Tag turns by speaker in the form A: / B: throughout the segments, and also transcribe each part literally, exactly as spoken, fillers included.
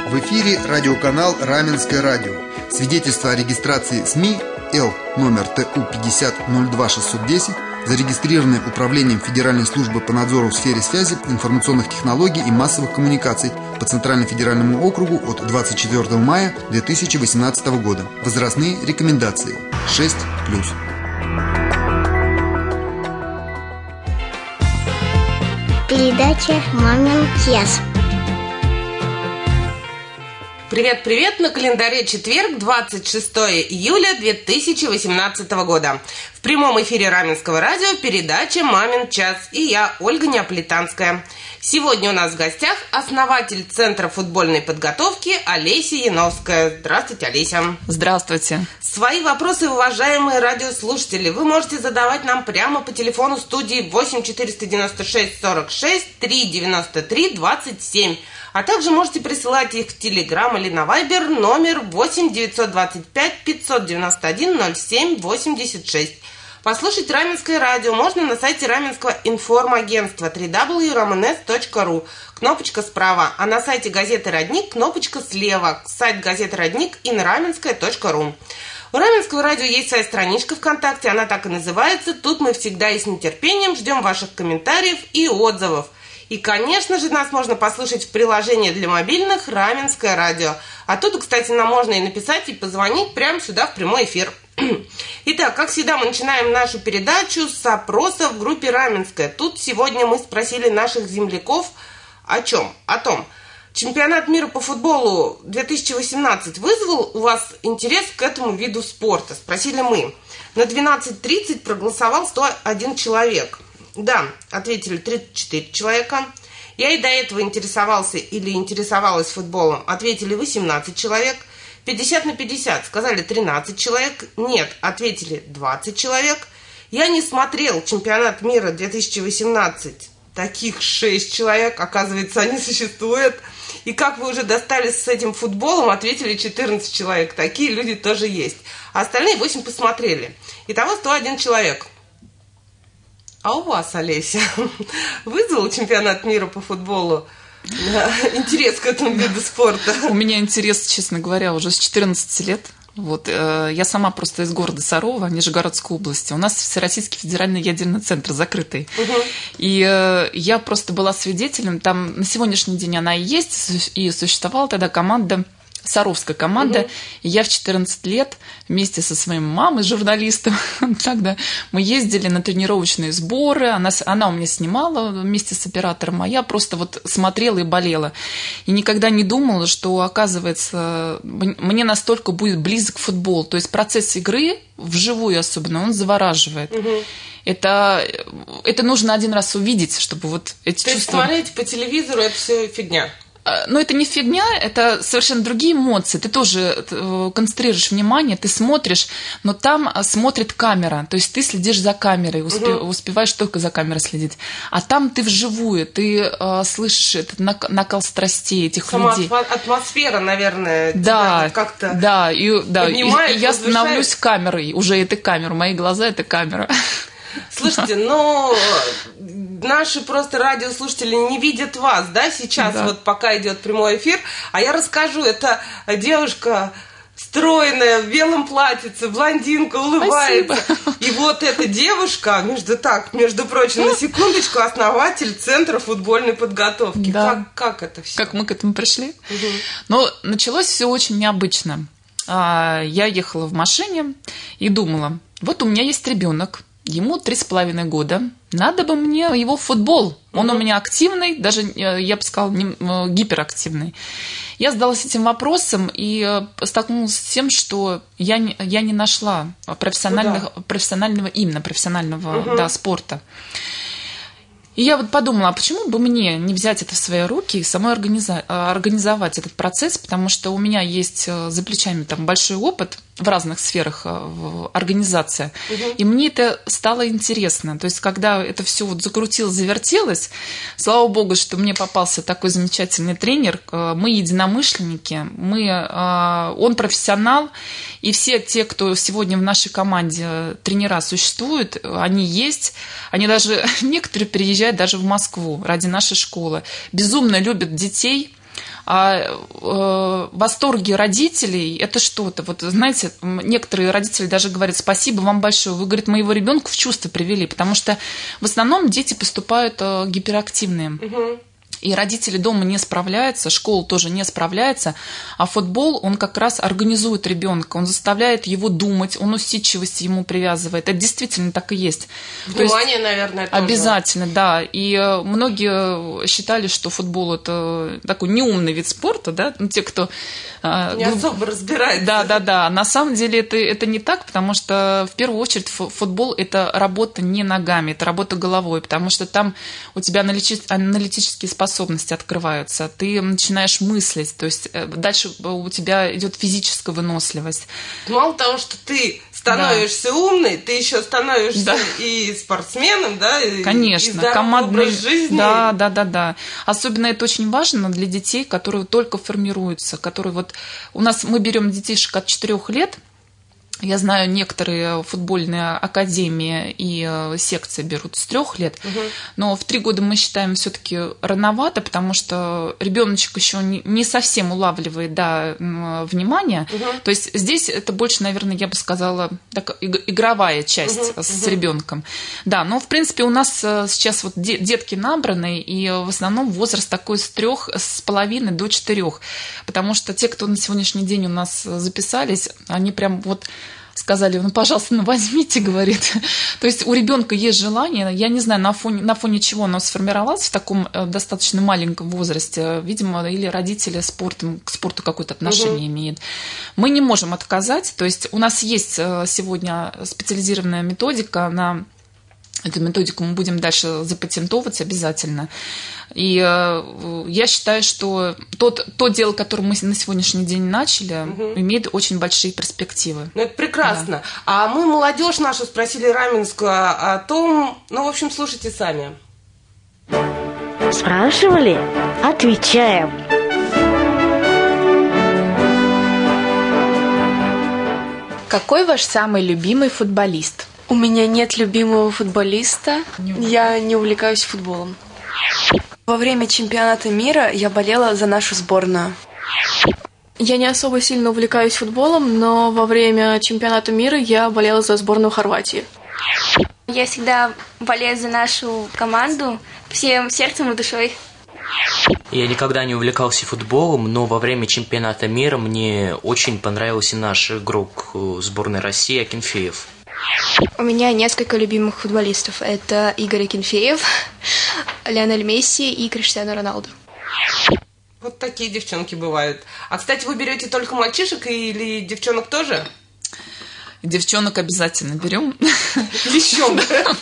A: В эфире радиоканал «Раменское радио». Свидетельство о регистрации СМИ Л номер Т У пятьдесят ноль два шестьсот десять, зарегистрированное Управлением Федеральной службы по надзору в сфере связи, информационных технологий и массовых коммуникаций по Центральному федеральному округу от двадцать четвёртого мая две тысячи восемнадцатого года. Возрастные рекомендации шесть плюс.
B: Передача «Мамин час».
C: Привет-привет! На календаре четверг, двадцать шестого июля две тысячи восемнадцатого года. В прямом эфире Раменского радио передача «Мамин час» и я, Ольга Неаполитанская. Сегодня у нас в гостях основатель Центра футбольной подготовки Олеся Яновская. Здравствуйте, Олеся.
D: Здравствуйте.
C: Свои вопросы, уважаемые радиослушатели, вы можете задавать нам прямо по телефону студии восемь четыреста девяносто шесть сорок шесть три девяносто три двадцать семь. А также можете присылать их в Телеграм или на Вайбер номер восемь девятьсот двадцать пять пятьсот девяносто один ноль семь восемьдесят шесть. Послушать Раменское радио можно на сайте Раменского информагентства дабл ю дабл ю дабл ю точка рамэнэс точка ру. Кнопочка справа, а на сайте газеты «Родник» кнопочка слева. Сайт газеты «Родник» инраменское точка ру. У Раменского радио есть своя страничка ВКонтакте, она так и называется. Тут мы всегда и с нетерпением ждем ваших комментариев и отзывов. И, конечно же, нас можно послушать в приложении для мобильных «Раменское радио». А тут, кстати, нам можно и написать, и позвонить прямо сюда в прямой эфир. Итак, как всегда, мы начинаем нашу передачу с опроса в группе «Раменское». Тут сегодня мы спросили наших земляков о чем? О том, чемпионат мира по футболу две тысячи восемнадцать вызвал у вас интерес к этому виду спорта? Спросили мы. На двенадцать тридцать проголосовал сто один человек. Да, ответили тридцать четыре человека. Я и до этого интересовался или интересовалась футболом. Ответили восемнадцать человек. пятьдесят на пятьдесят сказали тринадцать человек. Нет, ответили двадцать человек. Я не смотрел чемпионат мира две тысячи восемнадцать. Таких шесть человек, оказывается, они существуют. И как вы уже достались с этим футболом, ответили четырнадцать человек. Такие люди тоже есть. А остальные восемь посмотрели. Итого сто один человек. А у вас, Олеся, вызвал чемпионат мира по футболу интерес к этому виду спорта?
D: У меня интерес, честно говоря, уже с четырнадцати лет. Вот, э, я сама просто из города Сарова, Нижегородской области. У нас Всероссийский федеральный ядерный центр закрытый. Угу. И э, я просто была свидетелем. Там на сегодняшний день она и есть, и существовала тогда команда, Саровская команда. Угу. И я в четырнадцать лет вместе со своей мамой, журналистом, тогда мы ездили на тренировочные сборы. Она, она у меня снимала вместе с оператором, а я просто вот смотрела и болела. И никогда не думала, что, оказывается, мне настолько будет близок футбол. То есть процесс игры, вживую особенно, он завораживает. Угу. Это, это нужно один раз увидеть, чтобы вот эти
C: То
D: чувства...
C: То есть смотреть по телевизору – это все фигня?
D: Но это не фигня, это совершенно другие эмоции. Ты тоже концентрируешь внимание, ты смотришь, но там смотрит камера. То есть ты следишь за камерой, успе, угу. успеваешь только за камерой следить. А там ты вживую, ты э, слышишь этот накал страстей этих
C: Сама
D: людей.
C: Атмосфера, наверное,
D: да,
C: тебя как-то
D: да, и, да, и, и я становлюсь камерой. Уже это камера, мои глаза – это камера.
C: Слушайте, но наши просто радиослушатели не видят вас, да, сейчас, да. Вот пока идет прямой эфир, а я расскажу, это девушка стройная, в белом платьице, блондинка, улыбается. Спасибо. И вот эта девушка, между так, между прочим, на секундочку, основатель Центра футбольной подготовки.
D: Да.
C: Как, как это все?
D: Как мы к этому пришли?
C: Угу.
D: Ну, началось все очень необычно. Я ехала в машине и думала, вот у меня есть ребенок. Ему три с половиной года. Надо бы мне его в футбол. Он mm-hmm. у меня активный, даже, я бы сказала, гиперактивный. Я задалась этим вопросом и столкнулась с тем, что я не, я не нашла профессионального, ну, да. профессионального именно профессионального mm-hmm. да, спорта. И я вот подумала, а почему бы мне не взять это в свои руки и самой организа- организовать этот процесс, потому что у меня есть за плечами там большой опыт в разных сферах организации, угу. и мне это стало интересно. То есть, когда это все вот закрутилось, завертелось, слава богу, что мне попался такой замечательный тренер, мы единомышленники, мы, он профессионал, и все те, кто сегодня в нашей команде тренера существуют, они есть, они даже, некоторые приезжают даже в Москву ради нашей школы, безумно любят детей, А э, восторги родителей – это что-то. Вот, знаете, некоторые родители даже говорят: спасибо вам большое, вы, говорит, моего ребенка в чувство привели, потому что в основном дети поступают э, гиперактивные. Угу. И родители дома не справляются, школа тоже не справляется, а футбол, он как раз организует ребенка, он заставляет его думать, он усидчивость ему привязывает. Это действительно так и есть.
C: Внимание, есть, наверное, тоже.
D: Обязательно, да. И многие считали, что футбол – это такой неумный вид спорта, да, ну, те, кто…
C: Не ну, особо разбирается.
D: Да, да, да. На самом деле это, это не так, потому что в первую очередь футбол – это работа не ногами, это работа головой, потому что там у тебя аналитические способности способности открываются, ты начинаешь мыслить, то есть дальше у тебя идет физическая выносливость.
C: Мало того, что ты становишься да. умной, ты еще становишься да. и спортсменом, да,
D: конечно,
C: и командный образ жизни.
D: Да, да, да, да. Особенно это очень важно для детей, которые только формируются, которые вот у нас мы берем детишек от четырёх лет. Я знаю, некоторые футбольные академии и секции берут с трех лет, угу. но в три года мы считаем все-таки рановато, потому что ребеночек еще не совсем улавливает да, внимание. Угу. То есть здесь это больше, наверное, я бы сказала, так, игровая часть угу. с угу. ребенком. Да, но в принципе у нас сейчас вот детки набраны, и в основном возраст такой с трех с половиной до четырех, потому что те, кто на сегодняшний день у нас записались, они прям вот сказали: ну, пожалуйста, ну, возьмите, говорит. То есть у ребенка есть желание, я не знаю, на фоне, на фоне чего оно сформировалось в таком достаточно маленьком возрасте, видимо, или родители спортом, к спорту какое-то отношение угу. имеют. Мы не можем отказать, то есть у нас есть сегодня специализированная методика на… Эту методику мы будем дальше запатентовывать обязательно. И э, я считаю, что тот, то дело, которое мы на сегодняшний день начали, угу. имеет очень большие перспективы.
C: Ну, это прекрасно. Да. А мы молодежь нашу спросили раменскую о том, ну, в общем, слушайте сами.
B: Спрашивали? Отвечаем.
E: Какой ваш самый любимый футболист?
F: У меня нет любимого футболиста. Я не увлекаюсь футболом. Во время чемпионата мира я болела за нашу сборную. Я не особо сильно увлекаюсь футболом, но во время чемпионата мира я болела за сборную Хорватии.
G: Я всегда болею за нашу команду всем сердцем и душой.
H: Я никогда не увлекался футболом, но во время чемпионата мира мне очень понравился наш игрок сборной России Акинфеев.
I: У меня несколько любимых футболистов. Это Игорь Акинфеев, Лионель Месси и Криштиану Роналду.
C: Вот такие девчонки бывают. А, кстати, вы берете только мальчишек или девчонок тоже?
D: Девчонок обязательно берем.
C: Еще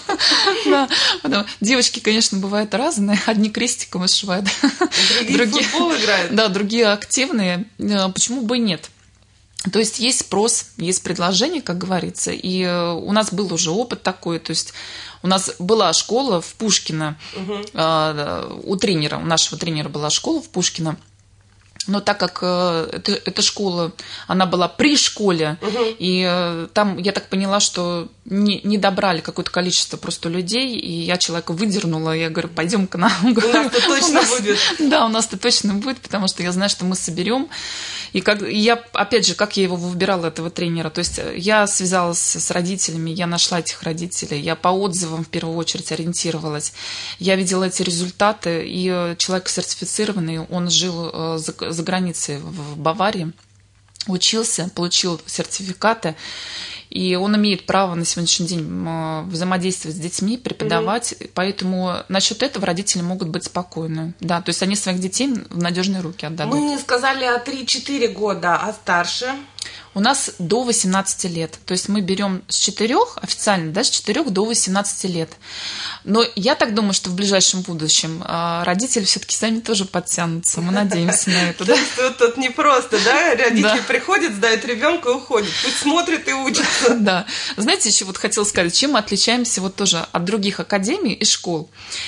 D: да. Девочки, конечно, бывают разные. Одни крестиком вышивают.
C: Другие в футбол играют.
D: Да, другие активные. Почему бы и нет? То есть есть спрос, есть предложение, как говорится, и у нас был уже опыт такой, то есть у нас была школа в Пушкино, угу. у тренера, у нашего тренера была школа в Пушкино, но так как эта, эта школа, она была при школе, угу. и там, я так поняла, что не, не добрали какое-то количество просто людей, и я человека выдернула, я говорю: пойдем к нам.
C: У нас-то точно будет.
D: Да, у нас-то точно будет, потому что я знаю, что мы соберем. И как я, опять же, как я его выбирала, этого тренера, то есть я связалась с родителями, я нашла этих родителей, я по отзывам в первую очередь ориентировалась, я видела эти результаты, и человек сертифицированный, он жил за, за границей в Баварии, учился, получил сертификаты, и он имеет право на сегодняшний день взаимодействовать с детьми, преподавать, mm-hmm. поэтому насчет этого родители могут быть спокойны. Да, то есть они своих детей в надежные руки отдадут.
C: Мы сказали о три-четыре года, а старше?
D: У нас до восемнадцати лет. То есть мы берем с четырёх, официально, да, с четырёх до восемнадцати лет. Но я так думаю, что в ближайшем будущем родители все-таки сами тоже подтянутся. Мы надеемся на это.
C: Тут не просто, да? Родители приходят, сдают ребенка и уходят. Пусть смотрит и учится.
D: Да. Знаете, еще вот хотела сказать, чем мы отличаемся вот тоже от других академий и школ.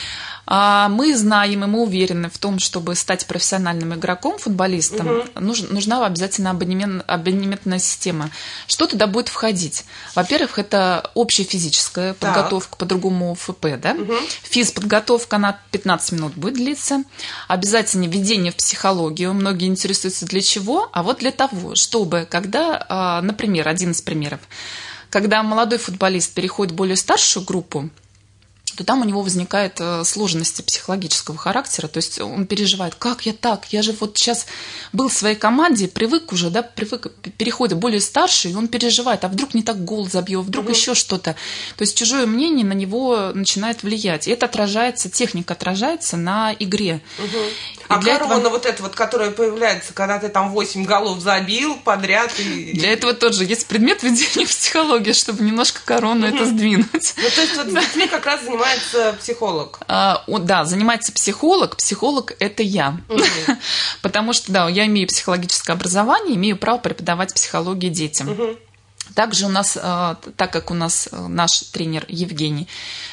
D: Мы знаем и мы уверены в том, чтобы стать профессиональным игроком, футболистом, угу. нужна, нужна обязательно абонемент, абонементная система. Что туда будет входить? Во-первых, это общая физическая так. подготовка, по-другому ФП, да? Угу. Физподготовка, она пятнадцать минут будет длиться. Обязательно введение в психологию. Многие интересуются для чего? А вот для того, чтобы, когда, например, один из примеров, когда молодой футболист переходит в более старшую группу, то там у него возникают сложности психологического характера, то есть он переживает, как я так, я же вот сейчас был в своей команде, привык уже, да, привык, переходит в более старший, и он переживает, а вдруг не так гол забьет, вдруг угу. еще что-то. То есть чужое мнение на него начинает влиять, и это отражается, техника отражается на игре.
C: Угу. А для корона этого... вот эта вот, которая появляется, когда ты там восемь голов забил подряд. И...
D: Для этого тоже есть предмет введения в психологию, чтобы немножко корону угу. это сдвинуть.
C: Ну, то есть вот с детьми как раз занимается психолог.
D: А, да, занимается психолог. Психолог – это я. Угу. Потому что, да, я имею психологическое образование, имею право преподавать психологию детям. Угу. Также у нас, так как у нас наш тренер Евгений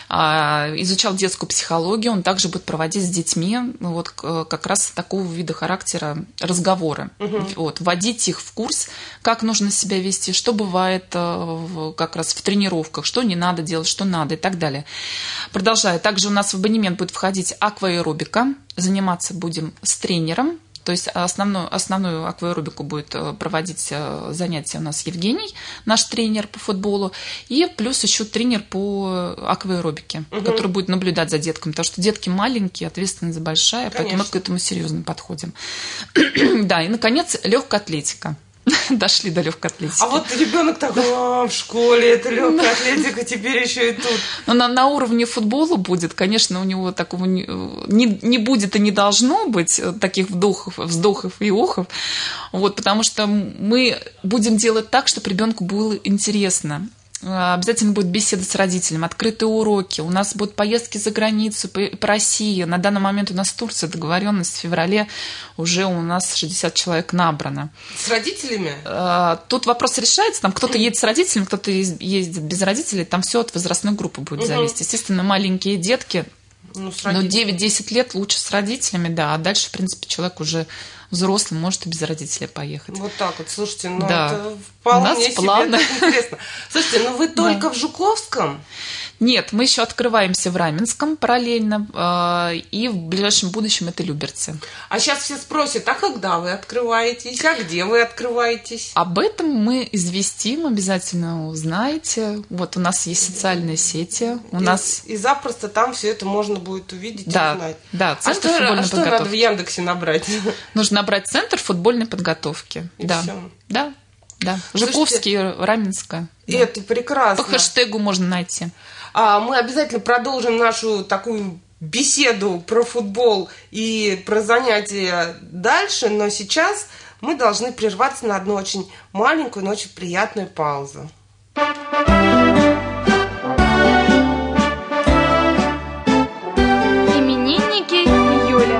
D: изучал детскую психологию, он также будет проводить с детьми вот как раз такого вида характера разговоры. Угу. Вот, вводить их в курс, как нужно себя вести, что бывает как раз в тренировках, что не надо делать, что надо и так далее. Продолжая, также у нас в абонемент будет входить акваэробика. Заниматься будем с тренером. То есть основную, основную акваэробику будет проводить занятия у нас Евгений, наш тренер по футболу, и плюс еще тренер по акваэробике, угу. который будет наблюдать за детками, потому что детки маленькие, ответственность большая, Конечно. Поэтому мы к этому серьезно подходим. Да, и, наконец, легкая атлетика. Дошли до легкой атлетики.
C: А вот ребенок такой, а, в школе это легкая атлетика, теперь еще и тут.
D: Но на, на уровне футбола будет, конечно, у него такого не, не, не будет и не должно быть таких вдохов, вздохов и охов, вот, потому что мы будем делать так, чтобы ребенку было интересно. Обязательно будет беседа с родителями, открытые уроки. У нас будут поездки за границу, по, по России. На данный момент у нас в Турции договоренность в феврале. Уже у нас шестьдесят человек набрано.
C: С родителями?
D: Тут вопрос решается. Там кто-то едет с родителями, кто-то ездит без родителей. Там все от возрастной группы будет угу. зависеть. Естественно, маленькие детки, ну, ну девять-десять лет лучше с родителями, да. А дальше, в принципе, человек уже взрослый может и без родителей поехать.
C: Вот так вот, слушайте, ну
D: да.
C: это вполне
D: у нас
C: себе
D: планы.
C: Интересно. Слушайте, ну вы только да. в Жуковском?
D: Нет, мы еще открываемся в Раменском параллельно, и в ближайшем будущем это Люберцы.
C: А сейчас все спросят, а когда вы открываетесь, а где вы открываетесь?
D: Об этом мы известим, обязательно узнаете. Вот у нас есть социальные сети. У
C: и,
D: нас...
C: и запросто там все это можно будет увидеть
D: да,
C: и узнать.
D: Да,
C: центр а футбольной что, подготовки. А что надо в Яндексе набрать?
D: Нужно набрать центр футбольной подготовки.
C: И
D: да.
C: все.
D: Да. Да, Жуковский, Раменское.
C: И да. Это прекрасно.
D: По хэштегу можно найти.
C: А мы обязательно продолжим нашу такую беседу про футбол и про занятия дальше, но сейчас мы должны прерваться на одну очень маленькую, но очень приятную паузу.
E: Именинники июля.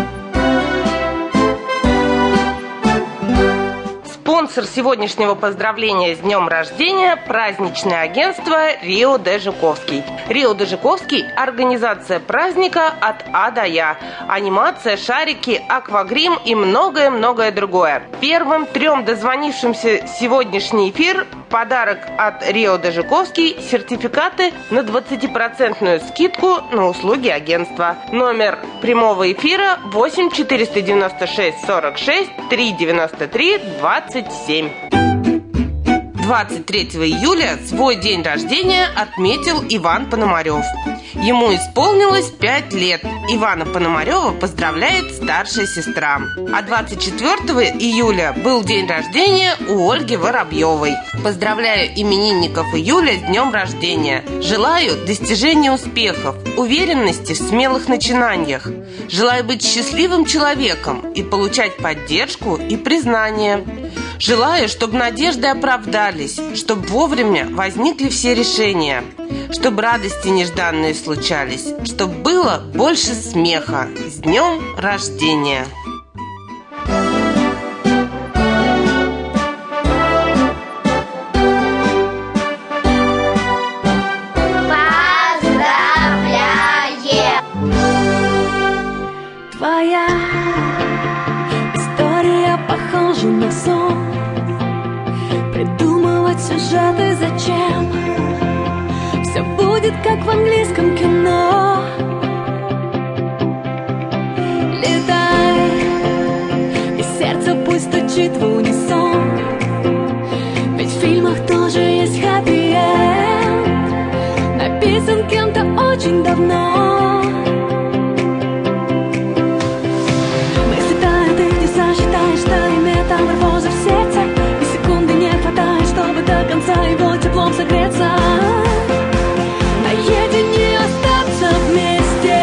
C: Спонсор сегодняшнего поздравления с днем рождения – праздничное агентство «Рио де Жуковский». «Рио де Жуковский» – организация праздника от А до Я. Анимация, шарики, аквагрим и многое-многое другое. Первым трем дозвонившимся сегодняшний эфир – подарок от «Рио де Жуковский» – сертификаты на двадцатипроцентную скидку на услуги агентства. Номер прямого эфира восемь четыреста девяносто шесть сорок шесть три девяносто три двадцать семь. двадцать третьего июля свой день рождения отметил Иван Пономарев. Ему исполнилось пять лет. Ивана Пономарева поздравляет старшая сестра. А двадцать четвёртого июля был день рождения у Ольги Воробьевой. Поздравляю именинников июля с днем рождения. Желаю достижения успехов, уверенности в смелых начинаниях. Желаю быть счастливым человеком и получать поддержку и признание. Желаю, чтобы надежды оправдались, чтобы вовремя возникли все решения, чтобы радости нежданные случались, чтобы было больше смеха. С днем рождения!
J: Поздравляем! придумывать сюжеты зачем? Все будет как в английском кино. Летай, и сердце пусть стучит в унисон. Ведь в фильмах тоже есть хэппи-энд, написан кем-то очень давно. Мысли тают, и ты сосчитаешь, что метаморфоза в сердце, и секунды не хватает, чтобы до конца его теплом согреться. Наедине остаться вместе.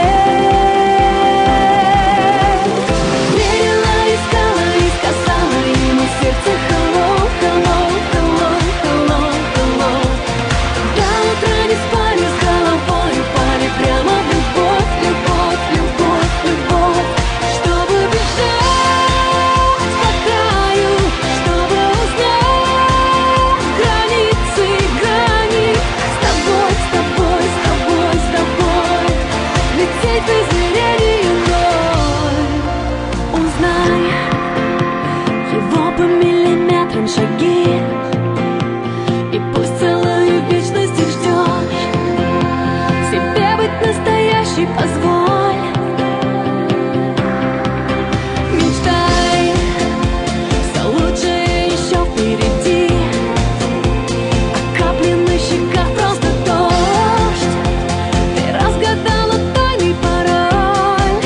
J: Верила, искала и сказала ему в сердце hello, hello, hello, hello, hello. До утра не спали с головой, упали прямо в любовь, любовь, любовь, любовь. Чтобы бежать по краю, чтобы узнать границы, грани. С тобой, с тобой, с тобой, с тобой лететь в измерении вновь. Узнай его по миллиметрам шаги, и пусть целую вечность их ждешь. Себе быть настоящей позволь. Мечтай, все лучшее еще впереди. А капли на щеках просто дождь. Ты разгадала тайный пароль.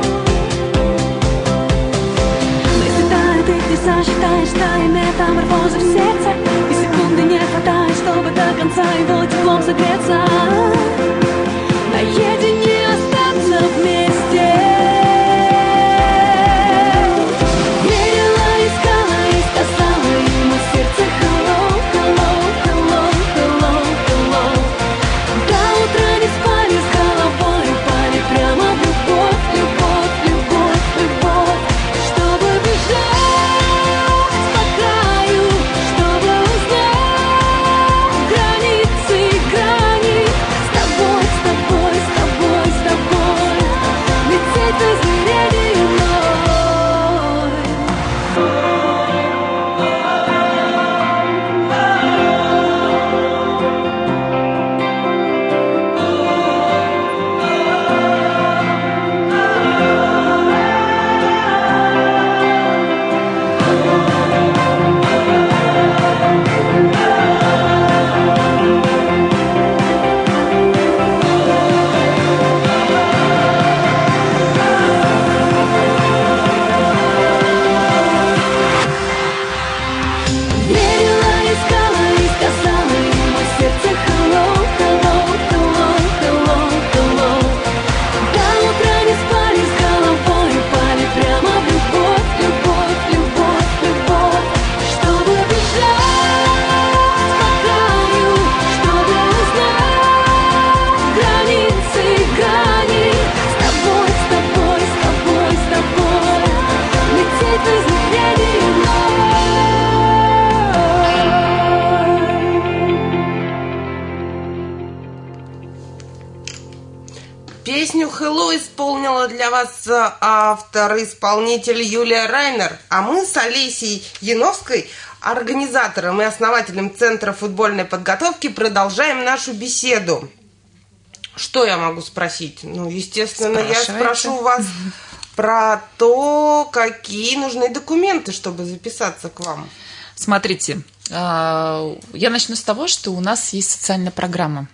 J: Мысли тают, и ты сосчитаешь, что и метаморфоза в сердце, и секунды не хватает, чтобы до конца его теплом согреться. Наедине остаться вместе. Верила, искала и сказала ему в сердце hello, hello, hello, hello, hello. До утра не спали с головой, упали прямо в любовь, любовь, любовь, любовь. Чтобы бежать по краю, чтобы узнать границы, грани. С тобой, с тобой, с тобой, с тобой лететь в измерении вновь. Верила, искала и сказала ему в сердце hello, hello, hello, hello, hello. До утра не спали с головой, упали прямо в любовь, любовь, любовь, любовь. Чтобы бежать по краю, чтобы узнать границы, грани. С тобой, с тобой, с тобой, с тобой лететь в измерении вновь.
C: Песню «Hello» исполнила для вас автор-исполнитель Юлия Райнер, а мы с Олесей Яновской, организатором и основателем Центра футбольной подготовки, продолжаем нашу беседу. Что я могу спросить? Ну, естественно, я спрошу вас про то, какие нужны документы, чтобы записаться к вам.
D: Смотрите, я начну с того, что у нас есть социальная программа.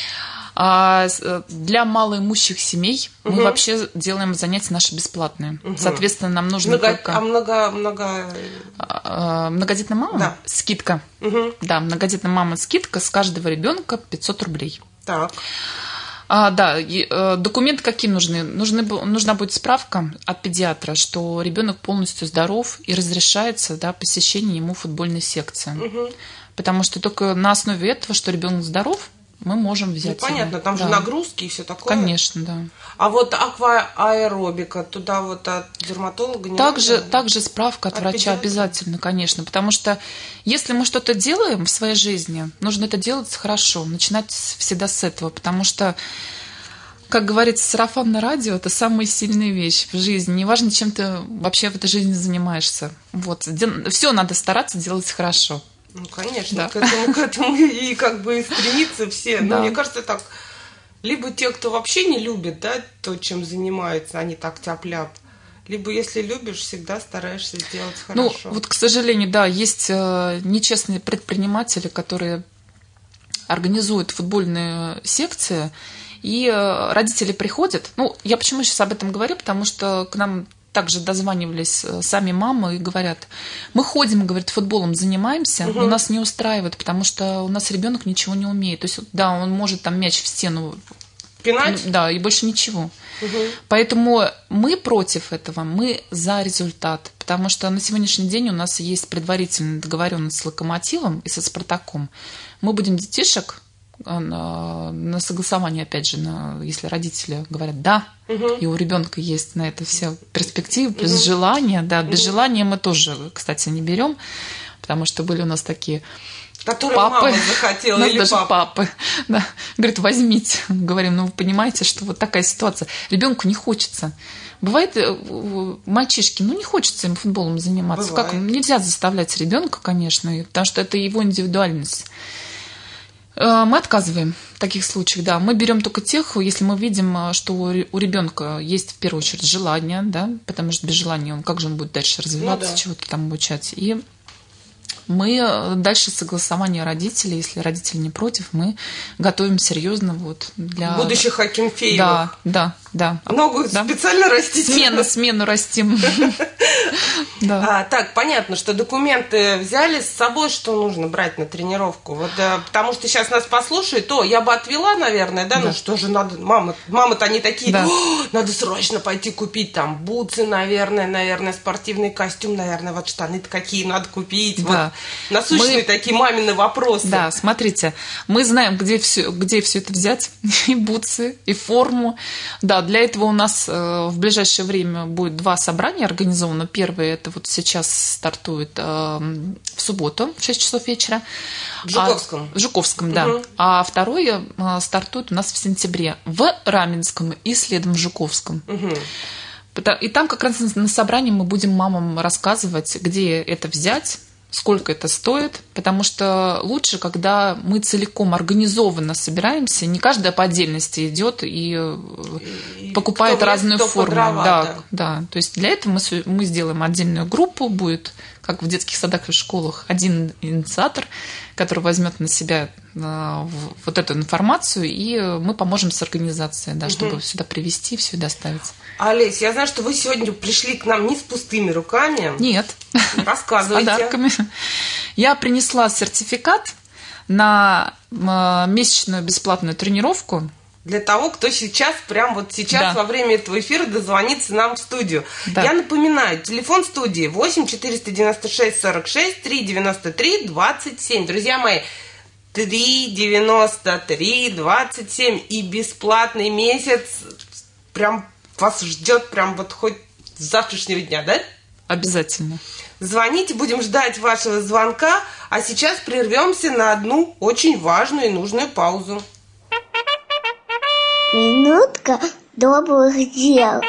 D: Для малоимущих семей угу. мы вообще делаем занятия наши бесплатные. Угу. Соответственно, нам нужно
C: много,
D: только...
C: А много... много...
D: Многодетная мама?
C: Да.
D: Скидка.
C: Угу.
D: Да, многодетная мама скидка с каждого ребенка пятьсот рублей.
C: Так.
D: А, да, документы какие нужны? нужны? Нужна будет справка от педиатра, что ребенок полностью здоров и разрешается, да, посещение ему футбольной секции. Угу. Потому что только на основе этого, что ребенок здоров, мы можем взять.
C: Ну, понятно, его. Там да. же нагрузки и все такое.
D: Конечно, да.
C: А вот аквааэробика, туда вот от дерматолога не
D: также,
C: надо?
D: Также справка от, от врача педиатра? Обязательно, конечно. Потому что если мы что-то делаем в своей жизни, нужно это делать хорошо, начинать всегда с этого. Потому что, как говорится, сарафанное радио – это самая сильная вещь в жизни. Неважно, чем ты вообще в этой жизни занимаешься. Вот. Все надо стараться делать хорошо.
C: Ну, конечно,
D: Да.
C: к этому, к этому и как бы и стремятся все. Но
D: Да.
C: мне кажется, так, либо те, кто вообще не любит, да, то, чем занимается, они так тяп-ляп, либо если любишь, всегда стараешься сделать
D: Ну,
C: хорошо.
D: вот, к сожалению, да, есть э, нечестные предприниматели, которые организуют футбольные секции, и э, родители приходят. Ну, я почему сейчас об этом говорю, потому что к нам также дозванивались э, сами мамы и говорят, мы ходим, говорит, футболом занимаемся,
C: Мгм.
D: но нас не устраивает, потому что у нас ребенок ничего не умеет. То есть, да, он может там мяч в стену
C: Пинать?
D: да, и больше ничего.
C: Мгм.
D: Поэтому мы против этого, мы за результат. Потому что на сегодняшний день у нас есть предварительная договоренность с «Локомотивом» и со «Спартаком». Мы будем детишек э, на, на согласование, опять же, на, если родители говорят «да»,
C: Мгм.
D: и у ребенка есть на это все перспективы, плюс
C: Мгм.
D: желание. Да, без
C: Мгм.
D: желания мы тоже, кстати, не берем, потому что были у нас такие...
C: Который
D: папы.
C: мама захотела
D: У нас
C: или
D: даже
C: папа.
D: папы. Да. Говорит, возьмите. Говорим, ну вы понимаете, что вот такая ситуация. Ребенку не хочется. Бывает, э, э, мальчишки, ну не хочется им футболом заниматься.
C: Бывает.
D: Как? Нельзя заставлять ребенка, конечно, и- потому что это его индивидуальность. Э, Мы отказываем в таких случаях, да. Мы берем только тех, если мы видим, э, что у ре- у ребенка есть в первую очередь желание, да, потому что без желания он как же он будет дальше развиваться,
C: да.
D: чего-то там обучать. И мы э, дальше согласование родителей, если родители не против, мы готовим серьезно вот для...
C: Будущих Акинфеевых.
D: Да, да, да.
C: Ногу
D: Да.
C: специально растите?
D: Смену, смену растим. Да.
C: А, так, понятно, что документы взяли с собой, что нужно брать на тренировку. Вот, э, потому что сейчас нас послушают, то я бы отвела, наверное, да, ну
D: Да.
C: что же надо, мама, мамы-то они такие,
D: Да.
C: «О, надо срочно пойти купить там бутсы, наверное, наверное, спортивный костюм, наверное, вот штаны-то какие надо купить.
D: Да.
C: Вот насущные
D: Мы-
C: такие мамины вопросы.
D: Да, смотрите, мы знаем, где все, где все это взять, и бутсы, и форму. Да, для этого у нас э, в ближайшее время будет два собрания организовано. Первое, это вот сейчас стартует э, в субботу в шесть часов вечера.
C: В Жуковском.
D: А, в Жуковском, да.
C: Мгм.
D: А второе э, стартует у нас в сентябре в Раменском и следом в Жуковском.
C: Мгм.
D: Пыта- И там как раз на собрании мы будем мамам рассказывать, где это взять, сколько это стоит, потому что лучше, когда мы целиком организованно собираемся, не каждая по отдельности идет и, э,
C: И
D: покупает
C: кто в лес,
D: разную
C: кто по
D: форму.
C: дрова,
D: да,
C: да.
D: да. То есть для этого мы, с- мы сделаем отдельную группу, будет, как в детских садах и школах, один инициатор, который возьмет на себя э, в- вот эту информацию, и э, мы поможем с организацией, да, чтобы сюда привезти, все доставить.
C: Олесь, я знаю, что вы сегодня пришли к нам не с пустыми руками.
D: Нет. С
C: Рассказывайте.
D: подарками. Я принесла сертификат на э, месячную бесплатную тренировку.
C: Для того, кто сейчас, прям вот сейчас,
D: Да.
C: во время этого эфира дозвонится нам в студию.
D: Да.
C: Я напоминаю, телефон студии восемь четыреста девяносто шесть сорок шесть три девяносто три двадцать семь. Друзья мои, три девяносто три двадцать семь и бесплатный месяц прям вас ждет прям вот хоть с завтрашнего дня, да?
D: Обязательно.
C: Звоните, будем ждать вашего звонка, а сейчас прервемся на одну очень важную и нужную паузу.
B: Минутка добрых дел.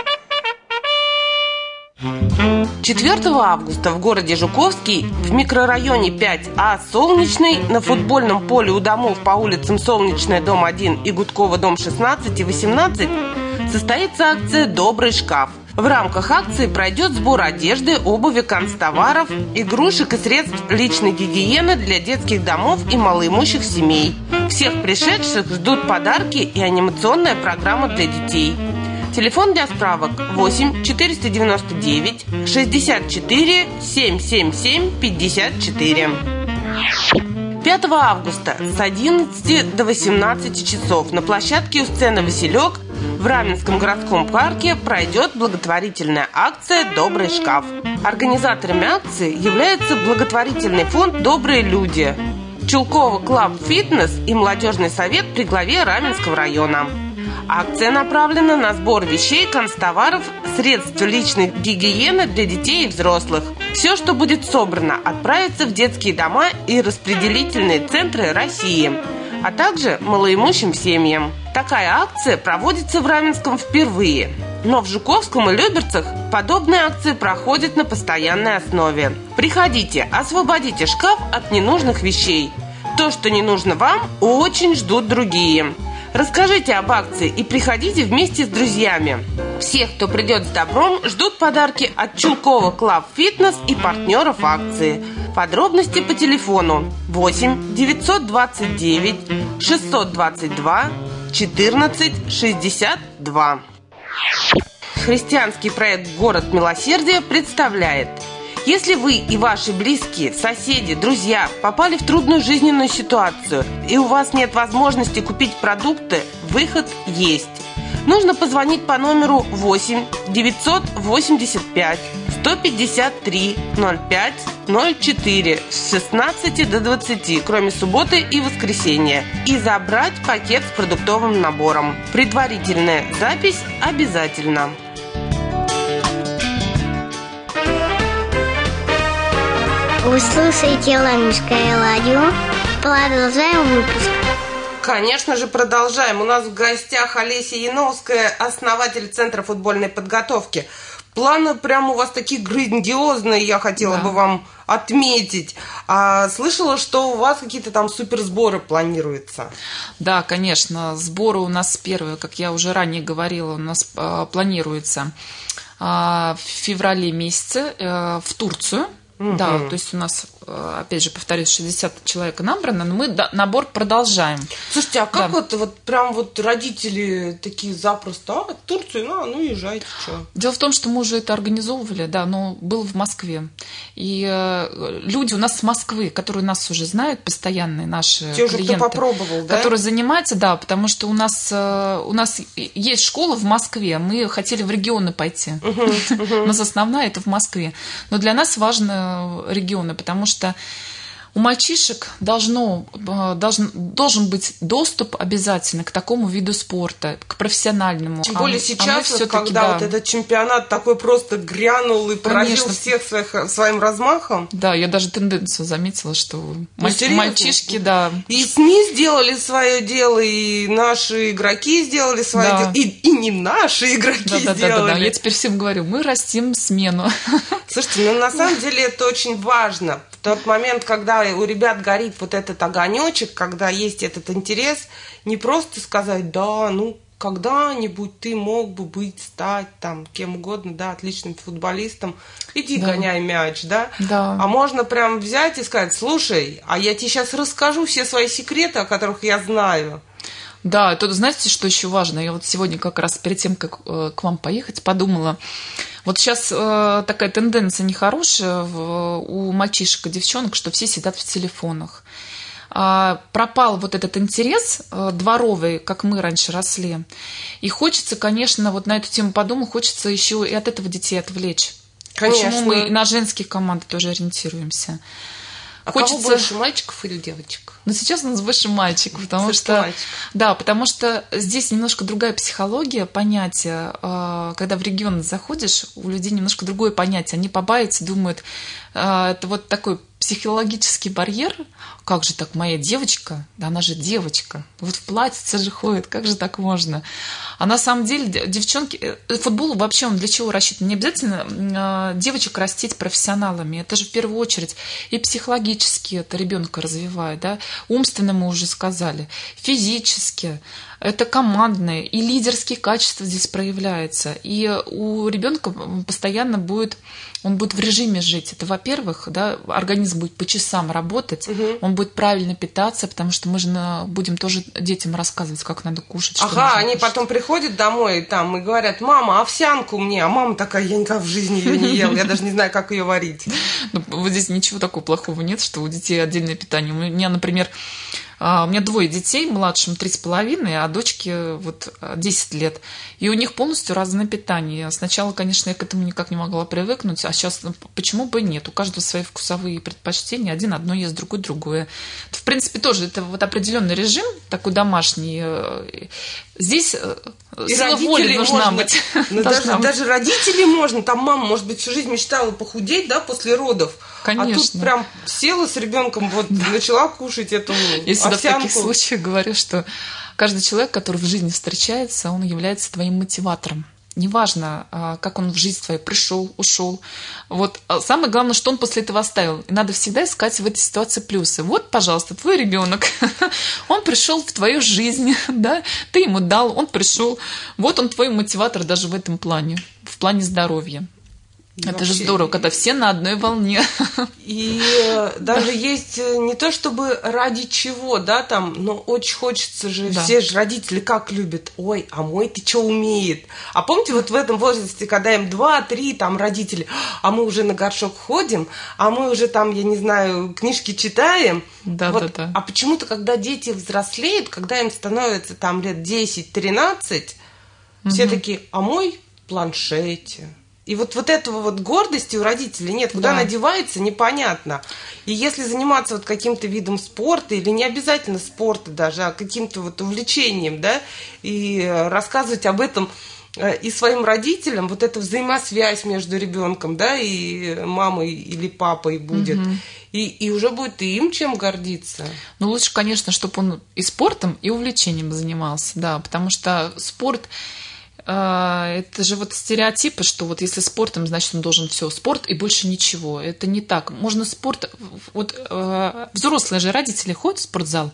C: четвёртого августа в городе Жуковский в микрорайоне пять А Солнечный на футбольном поле у домов по улицам Солнечная, дом один и Гудкова, дом шестнадцать и восемнадцать состоится акция «Добрый шкаф». В рамках акции пройдет сбор одежды, обуви, канцтоваров, игрушек и средств личной гигиены для детских домов и малоимущих семей. Всех пришедших ждут подарки и анимационная программа для детей. Телефон для справок восемь четыреста девяносто девять шестьдесят четыре семьсот семьдесят семь пятьдесят четыре. пятого августа с одиннадцати до восемнадцати часов на площадке у сцены «Василек» в Раменском городском парке пройдет благотворительная акция «Добрый шкаф». Организаторами акции является благотворительный фонд «Добрые люди», Чулково Клаб Фитнес и молодежный совет при главе Раменского района. Акция направлена на сбор вещей, канцтоваров, средств личной гигиены для детей и взрослых. Все, что будет собрано, отправится в детские дома и распределительные центры России, а также малоимущим семьям. Такая акция проводится в Раменском впервые. Но в Жуковском и Люберцах подобные акции проходят на постоянной основе. Приходите, освободите шкаф от ненужных вещей. То, что не нужно вам, очень ждут другие. Расскажите об акции и приходите вместе с друзьями. Всех, кто придет с добром, ждут подарки от Чулкова Клаб Фитнес и партнеров акции. Подробности по телефону восемь девятьсот двадцать девять шестьсот двадцать два четырнадцать шестьдесят два. Христианский проект «Город милосердия» представляет: если вы и ваши близкие, соседи, друзья попали в трудную жизненную ситуацию и у вас нет возможности купить продукты, выход есть. Нужно позвонить по номеру восемь девятьсот восемьдесят пять сто пятьдесят три ноль пять ноль четыре с шестнадцати до двадцати, кроме субботы и воскресенья, и забрать пакет с продуктовым набором. Предварительная запись обязательно.
B: Вы слушаете Ламинское радио. Продолжаем выпуск.
C: Конечно же, продолжаем. У нас в гостях Олеся Яновская, основатель Центра футбольной подготовки. Планы прям у вас такие грандиозные, я хотела да. бы вам отметить. А, слышала, что у вас какие-то там суперсборы планируются.
D: Да, конечно. Сборы у нас первые, как я уже ранее говорила, у нас а, планируются а, в феврале месяце а, в Турцию. Угу. Да, то есть у нас, опять же, повторюсь, шестьдесят человек набрано, но мы набор продолжаем.
C: Слушайте, а как
D: да.
C: вот, вот прям вот родители такие запросто, а, в Турцию, ну, ну езжайте, что?
D: Дело в том, что мы уже это организовывали, да, но было в Москве. И э, люди у нас с Москвы, которые нас уже знают, постоянные наши
C: Те
D: клиенты.
C: Те уже, кто попробовал, да?
D: Которые занимаются, да, потому что у нас, э, у нас есть школа в Москве, мы хотели в регионы пойти. Uh-huh, uh-huh. У нас основная это в Москве. Но для нас важно регионы, потому что у мальчишек должно, должен, должен быть доступ обязательно к такому виду спорта, к профессиональному.
C: Тем более а сейчас, а вот, когда да. вот этот чемпионат такой просто грянул и поразил Конечно. всех своих, своим размахом.
D: Да, я даже тенденцию заметила, что ну, маль- мальчишки, да.
C: И СМИ сделали свое дело, и наши игроки сделали свое да. дело, и, и не наши игроки да, да, сделали.
D: Да, да, да. Я теперь всем говорю, мы растим смену.
C: Слушайте, ну на самом деле это очень важно. В тот момент, когда у ребят горит вот этот огонечек, когда есть этот интерес, не просто сказать, да, ну, когда-нибудь ты мог бы быть, стать там кем угодно, да, отличным футболистом, иди да. гоняй мяч, да?
D: да.
C: А можно прям взять и сказать, слушай, а я тебе сейчас расскажу все свои секреты, о которых я знаю.
D: Да, тут знаете, что еще важно? Я вот сегодня как раз перед тем, как э, к вам поехать, подумала. Вот сейчас э, такая тенденция нехорошая в, у мальчишек и девчонок, что все сидят в телефонах. А, пропал вот этот интерес э, дворовый, как мы раньше росли. И хочется, конечно, вот на эту тему подумать, хочется еще и от этого детей отвлечь.
C: Конечно.
D: Почему мы на женские команды тоже ориентируемся.
C: А хочется... кого больше, мальчиков или девочек?
D: Но сейчас у нас больше мальчиков, потому
C: Слушай,
D: что
C: мальчик.
D: да, потому что здесь немножко другая психология, понятие. Когда в регион заходишь, у людей немножко другое понятие. Они побаиваются, думают, это вот такой психологический барьер. Как же так, моя девочка? Да она же девочка. Вот в платьице же ходит, как же так можно? А на самом деле девчонки... Футбол вообще он для чего рассчитан? Не обязательно девочек растить профессионалами. Это же в первую очередь и психологически это ребенка развивает, да? Умственно мы уже сказали, физически. Это командные и лидерские качества здесь проявляются. И у ребенка постоянно будет, он будет в режиме жить. Это, во-первых, да, организм будет по часам работать, угу. он будет правильно питаться, потому что мы же на, будем тоже детям рассказывать, как надо кушать. Что
C: ага, они
D: кушать.
C: Потом приходят домой там, и говорят, мама, овсянку мне. А мама такая, я никогда в жизни ее не ела, я даже не знаю, как ее варить.
D: Ну, вот здесь ничего такого плохого нет, что у детей отдельное питание. У меня, например, у меня двое детей, младшим три с половиной, а дочке вот десять лет. И у них полностью разное питание. Сначала, конечно, я к этому никак не могла привыкнуть, а сейчас почему бы и нет? У каждого свои вкусовые предпочтения. Один одно ест, другой другое. В принципе, тоже это вот определенный режим, такой домашний. Здесь
C: и
D: сила воли нужна
C: можно,
D: быть.
C: Ну, даже, быть. Даже родителей можно. Там мама, может быть, всю жизнь мечтала похудеть, да, после родов.
D: Конечно.
C: А тут прям села с ребенком, вот да. начала кушать эту
D: Я всегда
C: овсянку.
D: в таких случаях говорю, что каждый человек, который в жизни встречается, он является твоим мотиватором. неважно, как он в жизнь твою пришел, ушел. Вот самое главное, что он после этого оставил. И надо всегда искать в этой ситуации плюсы. Вот, пожалуйста, твой ребенок, он пришел в твою жизнь, да, ты ему дал, он пришел. Вот он твой мотиватор даже в этом плане, в плане здоровья. И это вообще же здорово, когда все на одной волне.
C: И даже есть не то чтобы ради чего, да, там, но очень хочется же, да. Все же родители как любят, ой, а мой ты что умеет? А помните, вот в этом возрасте, когда им два-три, там, родители, а мы уже на горшок ходим, а мы уже там, я не знаю, книжки читаем.
D: Да,
C: вот,
D: да, да.
C: А почему-то, когда дети взрослеют, когда им становится там лет десять-тринадцать, угу. Все такие, а мой в планшете. И вот, вот этого вот гордости у родителей нет. Куда да. Она девается, непонятно. И если заниматься вот каким-то видом спорта, или не обязательно спорта даже, а каким-то вот увлечением, да, и рассказывать об этом и своим родителям, вот эта взаимосвязь между ребенком, да, и мамой или папой будет. Угу. И, и уже будет и им чем гордиться.
D: Ну, лучше, конечно, чтобы он и спортом, и увлечением занимался, да, потому что спорт... Это же вот стереотипы, что вот если спортом, значит, он должен все, спорт и больше ничего. Это не так. Можно спорт... Вот взрослые же родители ходят в спортзал,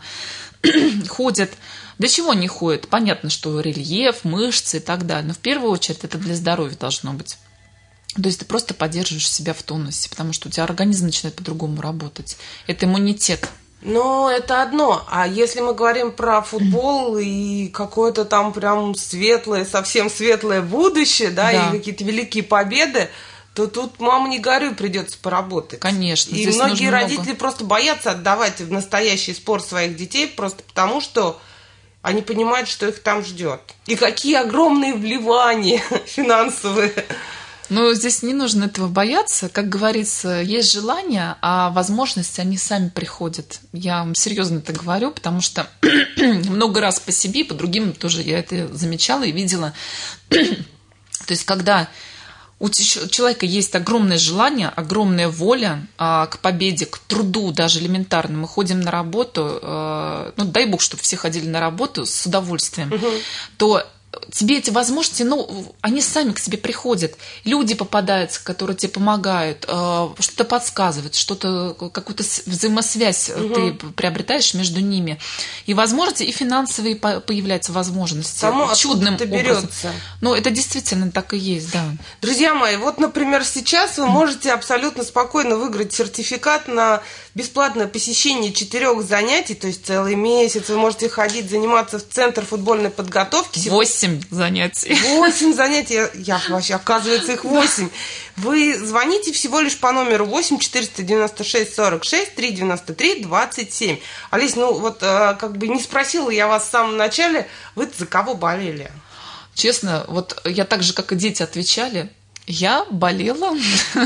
D: ходят. Для чего они ходят? Понятно, что рельеф, мышцы и так далее. Но в первую очередь это для здоровья должно быть. То есть ты просто поддерживаешь себя в тонусе, потому что у тебя организм начинает по-другому работать. Это иммунитет.
C: Но это одно. А если мы говорим про футбол и какое-то там прям светлое, совсем светлое будущее, да, да. И какие-то великие победы, то тут, мама, не горюй, придется поработать.
D: Конечно.
C: И многие родители много. Просто боятся отдавать в настоящий спорт своих детей просто потому, что они понимают, что их там ждет. И какие огромные вливания финансовые.
D: Но здесь не нужно этого бояться. Как говорится, есть желание, а возможности, они сами приходят. Я вам серьезно это говорю, потому что много раз по себе, по другим тоже я это замечала и видела. То есть, когда у человека есть огромное желание, огромная воля а, к победе, к труду даже элементарно. Мы ходим на работу, а, ну, дай бог, чтобы все ходили на работу с удовольствием, угу. То тебе эти возможности, ну, они сами к тебе приходят. Люди попадаются, которые тебе помогают, э, что-то подсказывают, что-то, какую-то взаимосвязь угу. Ты приобретаешь между ними. И возможности, и финансовые появляются возможности.
C: Само
D: чудным
C: образом. Берется.
D: Ну, это действительно так и есть, да.
C: Друзья мои, вот, например, сейчас вы можете абсолютно спокойно выиграть сертификат на бесплатное посещение четырех занятий, то есть целый месяц. Вы можете ходить, заниматься в центр футбольной подготовки.
D: Восемь занятий.
C: Восемь занятий. Я вообще, оказывается, их восемь. Вы звоните всего лишь по номеру восемь четыреста девяносто шесть сорок шесть триста девяносто три двадцать семь. Олесь, ну вот как бы не спросила я вас в самом начале, вы за кого болели?
D: Честно, вот я так же, как и дети, отвечали. Я болела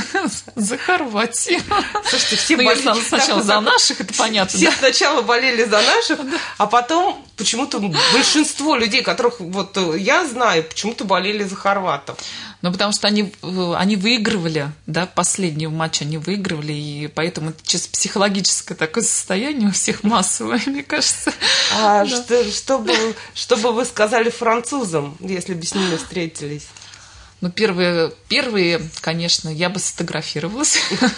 D: за Хорватию.
C: Слушайте, все
D: ну,
C: болели.
D: Я сначала за наших, это понятно.
C: Все
D: да?
C: сначала болели за наших, а потом почему-то большинство людей, которых вот я знаю, почему-то болели за хорватов.
D: Ну, потому что они, они выигрывали, да, последний матч они выигрывали, и поэтому это чисто психологическое такое состояние у всех массовое, мне кажется.
C: А да. что, что, бы, что бы вы сказали французам, если бы с ними встретились?
D: Ну, первые, первые, конечно, я бы сфотографировалась.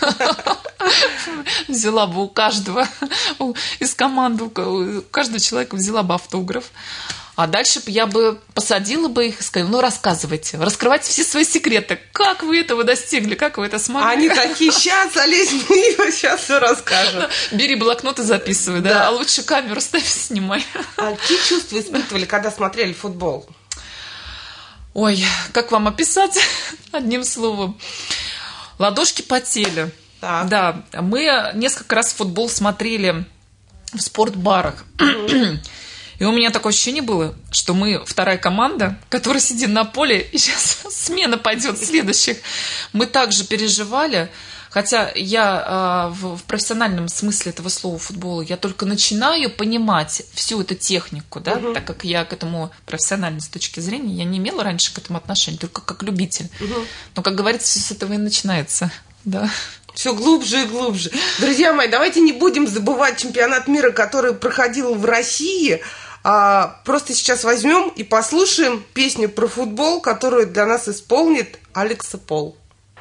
D: Взяла бы у каждого из команды, у каждого человека взяла бы автограф. А дальше бы я бы посадила бы их и сказала, ну, рассказывайте, раскрывайте все свои секреты. Как вы этого достигли, как вы это смогли?
C: Они такие, сейчас, Олесь, мы сейчас все расскажем.
D: Бери блокнот и записывай, да? да? А лучше камеру ставь, снимай.
C: А какие чувства испытывали, когда смотрели футбол?
D: Ой, как вам описать одним словом? Ладошки потели. Так. Да, мы несколько раз футбол смотрели в спортбарах. Mm-hmm. И у меня такое ощущение было, что мы вторая команда, которая сидит на поле, и сейчас смена пойдет следующих. Мы также переживали. Хотя я э, в, в профессиональном смысле этого слова футбола, я только начинаю понимать всю эту технику, да, угу. Так как я к этому профессионально с точки зрения, я не имела раньше к этому отношения, только как любитель. Угу. Но, как говорится, все с этого и начинается, да.
C: Все глубже и глубже. Друзья мои, давайте не будем забывать чемпионат мира, который проходил в России. А, просто сейчас возьмем и послушаем песню про футбол, которую для нас исполнит Алекса Пол.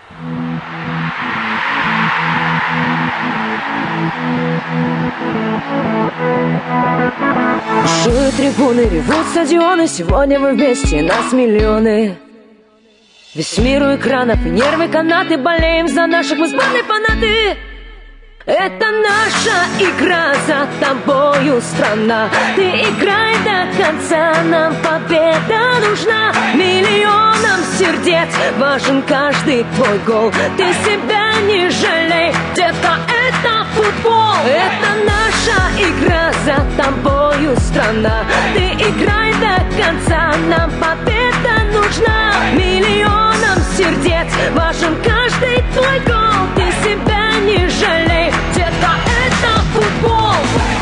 J: Бушуют трибуны, ревут стадионы, сегодня мы вместе, нас миллионы. Весь мир у экранов, и нервы канаты, болеем за наших, мы сборной фанаты. Это наша игра, за тобою страна. Ты играй до конца, нам победа нужна. Миллионам сердец важен каждый твой гол. Ты себя не жалей, детка, это футбол. Это наша игра, за тобою страна. Ты играй до конца, нам победа нужна. Миллионам сердец важен каждый твой гол. Ты себя не жалей, детка, это футбол.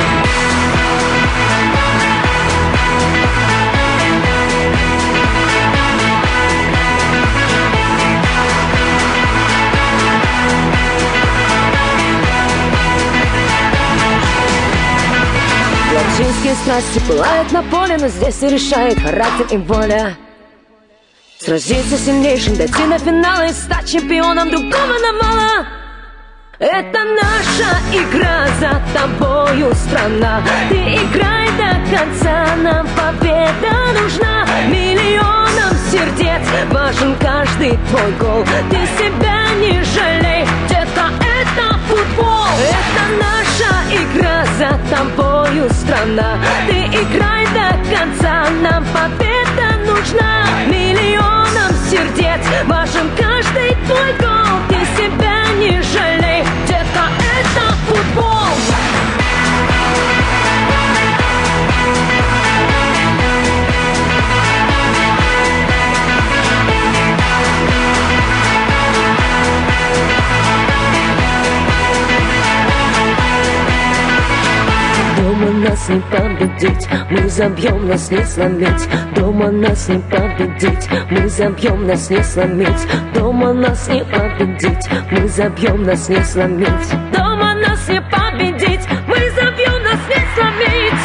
J: Латинские страсти пылают на поле, но здесь и решает характер и воля. Сразиться сильнейшим, дойти на финал и стать чемпионом, другого нам мало. Это наша игра, за тобою страна. Ты играй до конца, нам победа нужна. Миллионам сердец важен каждый твой гол. Ты себя не жалей, детка, это футбол. Это наша игра, за тобою страна. Ты играй до конца, нам победа нужна. Миллионам сердец важен каждый твой гол. Ты себя не жалей, детка, это футбол. Дома нас не победить, мы забьем, нас не сломить. Дома нас не победить, мы забьем, нас не сломить. Дома нас не победить, мы забьем, нас не сломить. Дома нас не победить, мы забьем, нас не сломить.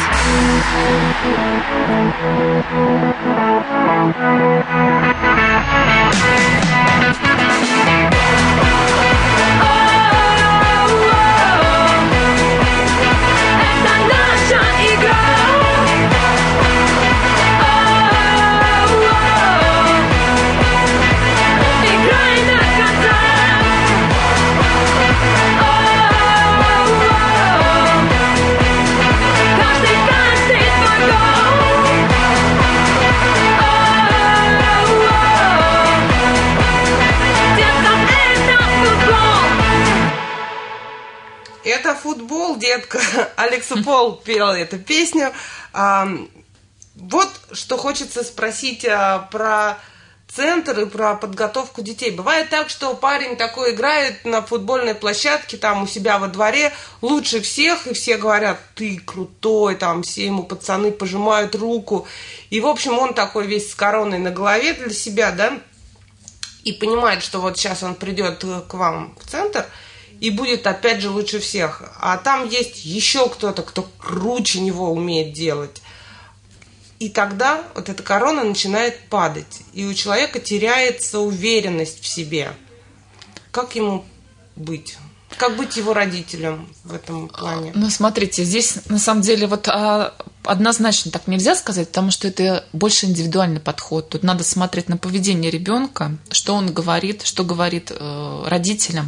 C: Это футбол, детка. Алекса Пол пел эту песню. А, вот что хочется спросить а, про центр и про подготовку детей. Бывает так, что парень такой играет на футбольной площадке, там у себя во дворе, лучше всех, и все говорят, ты крутой, там все ему пацаны пожимают руку. И, в общем, он такой весь с короной на голове для себя, да, и понимает, что вот сейчас он придет к вам в центр, и будет опять же лучше всех. А там есть еще кто-то, кто круче него умеет делать. И тогда вот эта корона начинает падать. И у человека теряется уверенность в себе. Как ему быть? Как быть его родителем в этом плане?
D: Ну, смотрите, здесь на самом деле вот а, однозначно так нельзя сказать, потому что это больше индивидуальный подход. Тут надо смотреть на поведение ребенка, что он говорит, что говорит э, родителям.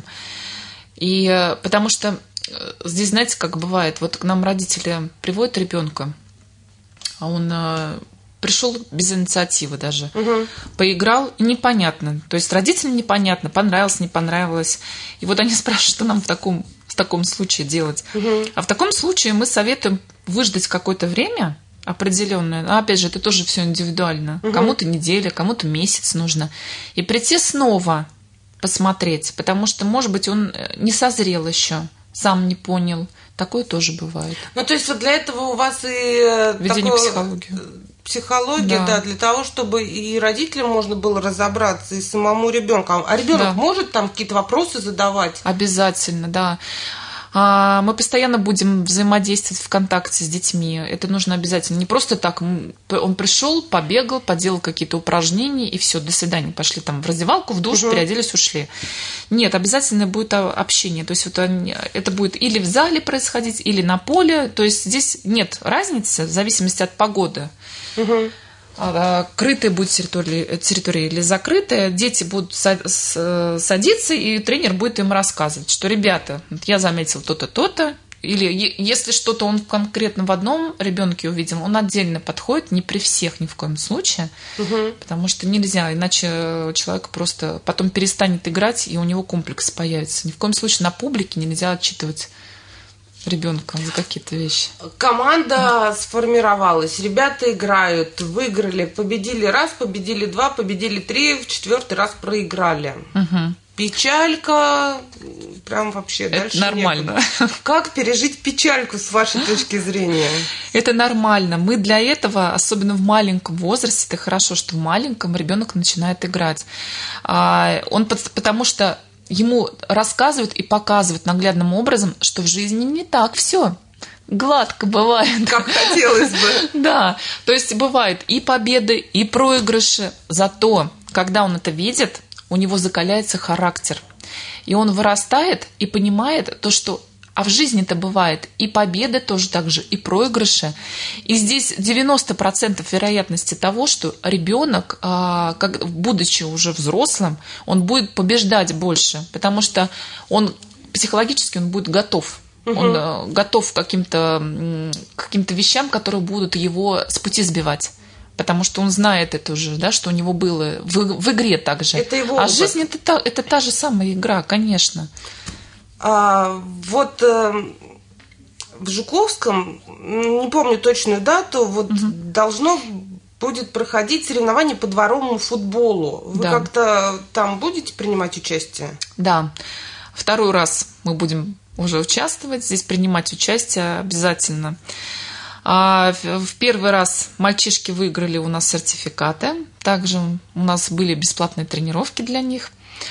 D: И потому что здесь, знаете, как бывает, вот к нам родители приводят ребенка, а он э, пришел без инициативы даже, угу. Поиграл, и непонятно. То есть родителям непонятно, понравилось, не понравилось. И вот они спрашивают, что нам в таком, в таком случае делать. Угу. А в таком случае мы советуем выждать какое-то время определенное. А опять же, это тоже все индивидуально. Угу. Кому-то неделя, кому-то месяц нужно. И прийти снова посмотреть, потому что, может быть, он не созрел еще, сам не понял. Такое тоже бывает.
C: Ну, то есть вот для этого у вас и
D: введение
C: такое...
D: психологии.
C: Психология, да. да, для того, чтобы и родителям можно было разобраться, и самому ребенку. А ребенок да. может там какие-то вопросы задавать?
D: Обязательно, да. Мы постоянно будем взаимодействовать в контакте с детьми. Это нужно обязательно. Не просто так. Он пришел, побегал, поделал какие-то упражнения, и все, до свидания. Пошли там в раздевалку, в душ, угу. переоделись, ушли. Нет, обязательно будет общение. То есть вот это будет или в зале происходить, или на поле. То есть здесь нет разницы в зависимости от погоды. Угу. Крытая будет территория, территория или закрытая, дети будут садиться, и тренер будет им рассказывать, что, ребята, я заметил то-то, то-то, или если что-то он конкретно в одном ребенке увидел, он отдельно подходит, не при всех ни в коем случае, угу. потому что нельзя, иначе человек просто потом перестанет играть, и у него комплекс появится. Ни в коем случае на публике нельзя отчитывать ребенка за какие-то вещи.
C: Команда сформировалась, ребята играют, выиграли, победили раз, победили два, победили три, в четвертый раз проиграли. Угу. Печалька, прям вообще
D: это
C: дальше
D: нормально.
C: Некуда. Как пережить печальку с вашей точки зрения?
D: Это нормально. Мы для этого, особенно в маленьком возрасте, это хорошо, что в маленьком ребенок начинает играть. Он, потому что ему рассказывают и показывают наглядным образом, что в жизни не так все гладко бывает.
C: Как хотелось бы.
D: Да, то есть бывает и победы, и проигрыши. Зато, когда он это видит, у него закаляется характер. И он вырастает и понимает то, что а в жизни-то бывает и победы тоже так же, и проигрыши. И здесь девяносто процентов вероятности того, что ребенок, как, будучи уже взрослым, он будет побеждать больше, потому что он психологически он будет готов. Угу. Он готов к каким-то, каким-то вещам, которые будут его с пути сбивать. Потому что он знает это уже, да, что у него было в, в игре также.
C: Это его
D: а
C: опыт.
D: Жизнь это та, это та же самая игра, конечно.
C: А, вот э, в Жуковском, не помню точную дату, вот угу. должно будет проходить соревнование по дворовому футболу. Вы да. как-то там будете принимать участие?
D: Да. Второй раз мы будем уже участвовать, здесь принимать участие обязательно. А в первый раз мальчишки выиграли у нас сертификаты. Также у нас были бесплатные тренировки для них.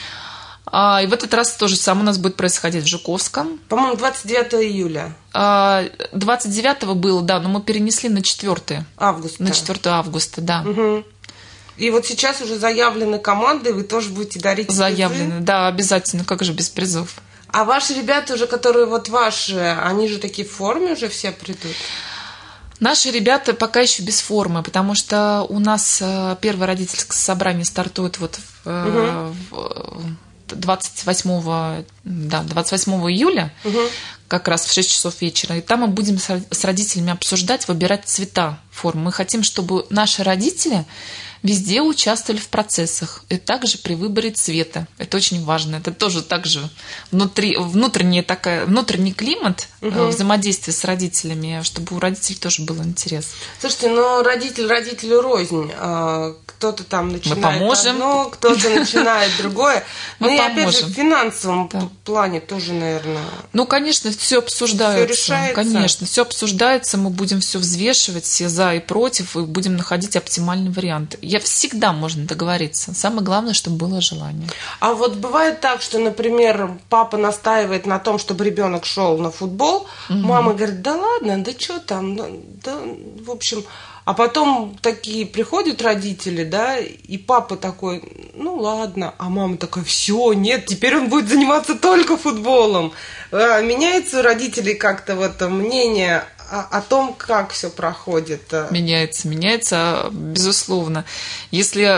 D: И в этот раз то же самое у нас будет происходить в Жуковском.
C: По-моему, двадцать девятого июля.
D: двадцать девятого было, да, но мы перенесли на четвёртое
C: августа.
D: На четвёртое августа, да.
C: Угу. И вот сейчас уже заявлены команды, вы тоже будете дарить
D: Заявлены,
C: призы?
D: Да, обязательно, как же без призов.
C: А ваши ребята уже, которые вот ваши, они же такие в форме уже все придут?
D: Наши ребята пока еще без формы, потому что у нас первое родительское собрание стартует вот в, угу. двадцать восьмого, да, двадцать восьмого июля, угу. как раз в шесть часов вечера. И там мы будем с родителями обсуждать, выбирать цвета формы. Мы хотим, чтобы наши родители везде участвовали в процессах. И также при выборе цвета. Это очень важно. Это тоже также внутри, внутренний, такая, внутренний климат угу. взаимодействия с родителями, чтобы у родителей тоже был интерес.
C: Слушайте, но родитель родителю рознь. Кто-то там начинает одно, кто-то начинает другое. Ну и опять же в финансовом плане тоже, наверное.
D: Ну, конечно, все обсуждается.
C: Все решается.
D: Конечно, все обсуждается. Мы будем все взвешивать, все за и против, и будем находить оптимальный вариант. Я всегда можно договориться. Самое главное, чтобы было желание.
C: А вот бывает так, что, например, папа настаивает на том, чтобы ребенок шел на футбол, угу. мама говорит, да ладно, да что там, да, да, в общем, а потом такие приходят родители, да, и папа такой, ну ладно, а мама такая, все, нет, теперь он будет заниматься только футболом. Меняется у родителей как-то вот мнение о том, как все проходит?
D: Меняется, меняется, безусловно. Если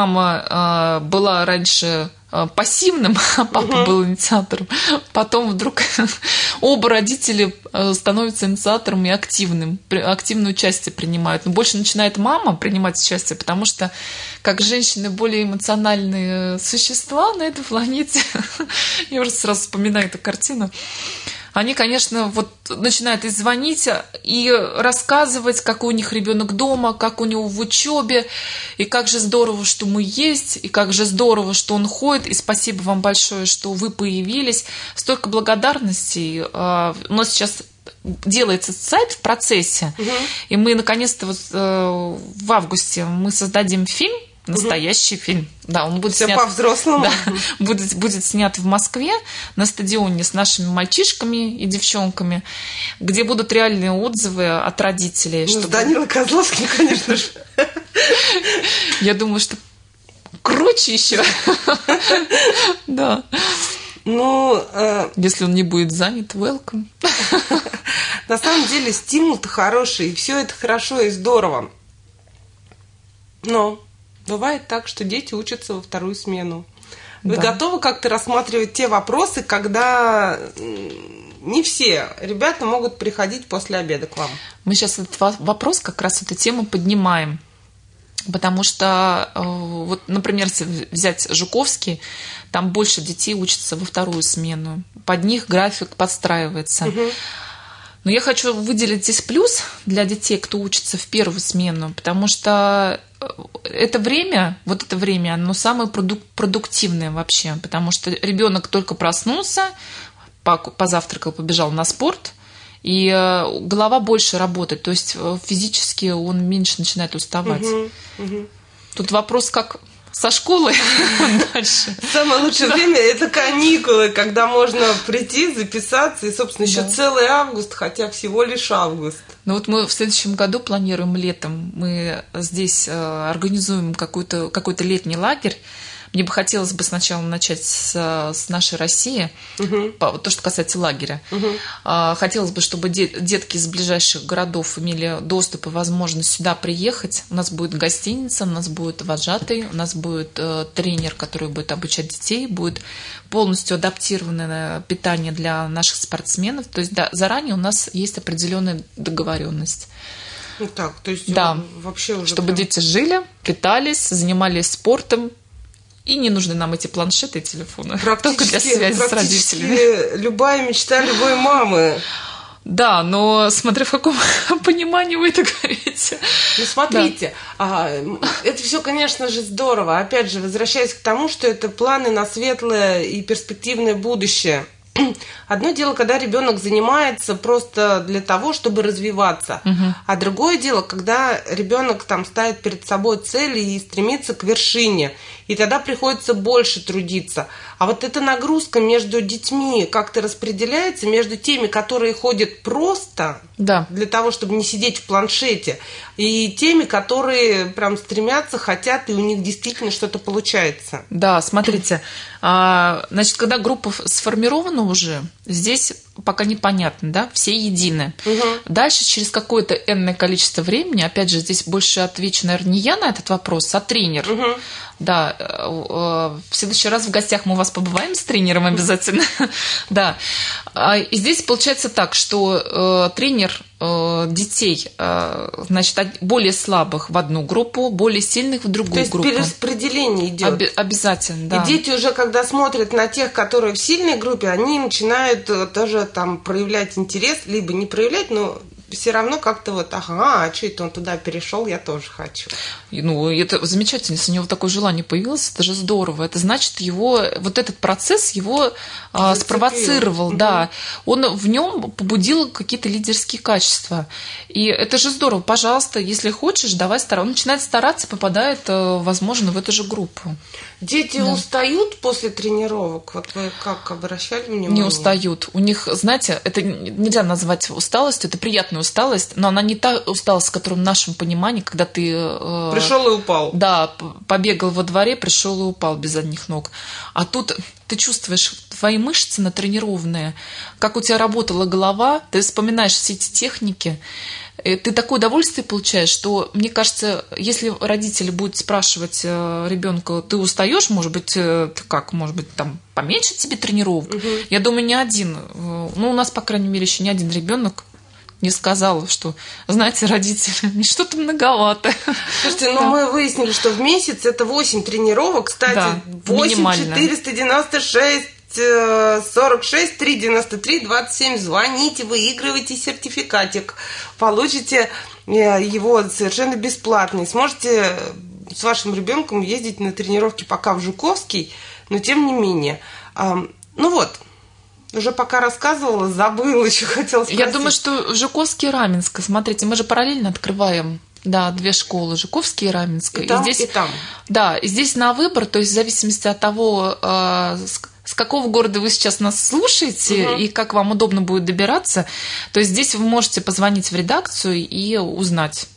D: мама э, была раньше э, пассивным, а папа угу. был инициатором, потом вдруг оба родителя становятся инициатором и активным, активное участие принимают. Но больше начинает мама принимать участие, потому что как женщины более эмоциональные существа на этой планете, я уже сразу вспоминаю эту картину, они, конечно, вот начинают и звонить, и рассказывать, какой у них ребенок дома, как у него в учебе, и как же здорово, что мы есть, и как же здорово, что он ходит, и спасибо вам большое, что вы появились. Столько благодарностей. У нас сейчас делается сайт в процессе, угу. и мы, наконец-то, вот в августе мы создадим фильм Настоящий угу. фильм. Да, он будет
C: Все
D: снят...
C: по-взрослому.
D: Да, будет, будет снят в Москве на стадионе с нашими мальчишками и девчонками, где будут реальные отзывы от родителей.
C: Ну,
D: чтобы...
C: с Данилой Козловским, конечно же.
D: Я думаю, что круче еще. Да.
C: Ну, э...
D: если он не будет занят, welcome.
C: На самом деле стимул-то хороший, и все это хорошо и здорово. Но бывает так, что дети учатся во вторую смену. Вы да. готовы как-то рассматривать те вопросы, когда не все ребята могут приходить после обеда к вам?
D: Мы сейчас этот вопрос, как раз эту тему поднимаем. Потому что, вот, например, если взять Жуковский, там больше детей учатся во вторую смену. Под них график подстраивается. Угу. Но я хочу выделить здесь плюс для детей, кто учится в первую смену, потому что это время, вот это время, оно самое продуктивное вообще, потому что ребенок только проснулся, позавтракал, побежал на спорт, и голова больше работает, то есть физически он меньше начинает уставать. Угу, угу. Тут вопрос, как со школы дальше.
C: Самое лучшее время – это каникулы, когда можно прийти, записаться, и, собственно, еще целый август, хотя всего лишь август.
D: Ну вот мы в следующем году планируем летом, мы здесь организуем какой-то, какой-то летний лагерь. Мне бы хотелось бы сначала начать с, с нашей России, угу. то, что касается лагеря. Угу. Хотелось бы, чтобы детки из ближайших городов имели доступ и возможность сюда приехать. У нас будет гостиница, у нас будет вожатый, у нас будет э, тренер, который будет обучать детей, будет полностью адаптированное питание для наших спортсменов. То есть да, заранее у нас есть определенная договоренность.
C: Ну так, то есть
D: да,
C: вообще уже
D: чтобы
C: прям...
D: дети жили, питались, занимались спортом. И не нужны нам эти планшеты и телефоны. Только для связи с родителями.
C: Любая мечта любой мамы.
D: Да, но смотря в каком понимании вы это говорите.
C: Ну, смотрите, да. Это все, конечно же, здорово. Опять же, возвращаясь к тому, что это планы на светлое и перспективное будущее. Одно дело, когда ребенок занимается просто для того, чтобы развиваться, угу. а другое дело, когда ребенок там ставит перед собой цели и стремится к вершине, и тогда приходится больше трудиться. А вот эта нагрузка между детьми как-то распределяется между теми, которые ходят просто
D: да.
C: для того, чтобы не сидеть в планшете, и теми, которые прям стремятся, хотят, и у них действительно что-то получается.
D: Да, смотрите, значит, когда группа сформирована уже, здесь пока непонятно, да, все едины. Угу. Дальше, через какое-то энное количество времени, опять же, здесь больше отвечу, наверное, не я на этот вопрос, а тренер. Угу. Да, в следующий раз в гостях мы у вас побываем с тренером обязательно. Да. И здесь получается так, что тренер детей, значит, более слабых в одну группу, более сильных в другую группу.
C: То есть перераспределение идет.
D: Об- обязательно, да.
C: И дети уже, когда смотрят на тех, которые в сильной группе, они начинают тоже там проявлять интерес, либо не проявлять, но все равно как-то вот, ага, а что это он туда перешел, я тоже хочу.
D: Ну, это замечательно, если у него такое желание появилось, это же здорово. Это значит, его, вот этот процесс его а, спровоцировал, угу. да. Он в нем побудил какие-то лидерские качества. И это же здорово. Пожалуйста, если хочешь, давай стараться. Он начинает стараться, попадает, возможно, в эту же группу.
C: Дети да. устают после тренировок? Вот вы как обращали внимание?
D: Не устают. У них, знаете, это нельзя назвать усталостью, это приятная усталость, но она не та усталость, которая в нашем понимании, когда ты... Э,
C: пришел и упал.
D: Да, побегал во дворе, пришел и упал без задних ног. А тут ты чувствуешь твои мышцы натренированные, как у тебя работала голова, ты вспоминаешь все эти техники, ты такое удовольствие получаешь, что, мне кажется, если родители будут спрашивать ребенка, ты устаешь, может быть, ты как, может быть, там поменьше тебе тренировок? Угу. Я думаю, ни один, ну, у нас, по крайней мере, еще ни один ребенок не сказал, что, знаете, родители, мне что-то многовато.
C: Слушайте, ну да. мы выяснили, что в месяц это восемь тренировок, кстати,
D: да,
C: восемь четыреста девяносто шесть сорок шесть три девяносто три двадцать семь. Звоните, выигрывайте сертификатик, получите его совершенно бесплатный. Сможете с вашим ребенком ездить на тренировки пока в Жуковский, но тем не менее. Ну вот, уже пока рассказывала, забыла, еще хотела спросить.
D: Я думаю, что Жуковский и Раменское, смотрите, мы же параллельно открываем Да, две школы, Жуковская и Раменская.
C: И там,
D: и здесь,
C: и там.
D: Да, и здесь на выбор, то есть в зависимости от того, э, с, с какого города вы сейчас нас слушаете, угу. и как вам удобно будет добираться, то есть здесь вы можете позвонить в редакцию и узнать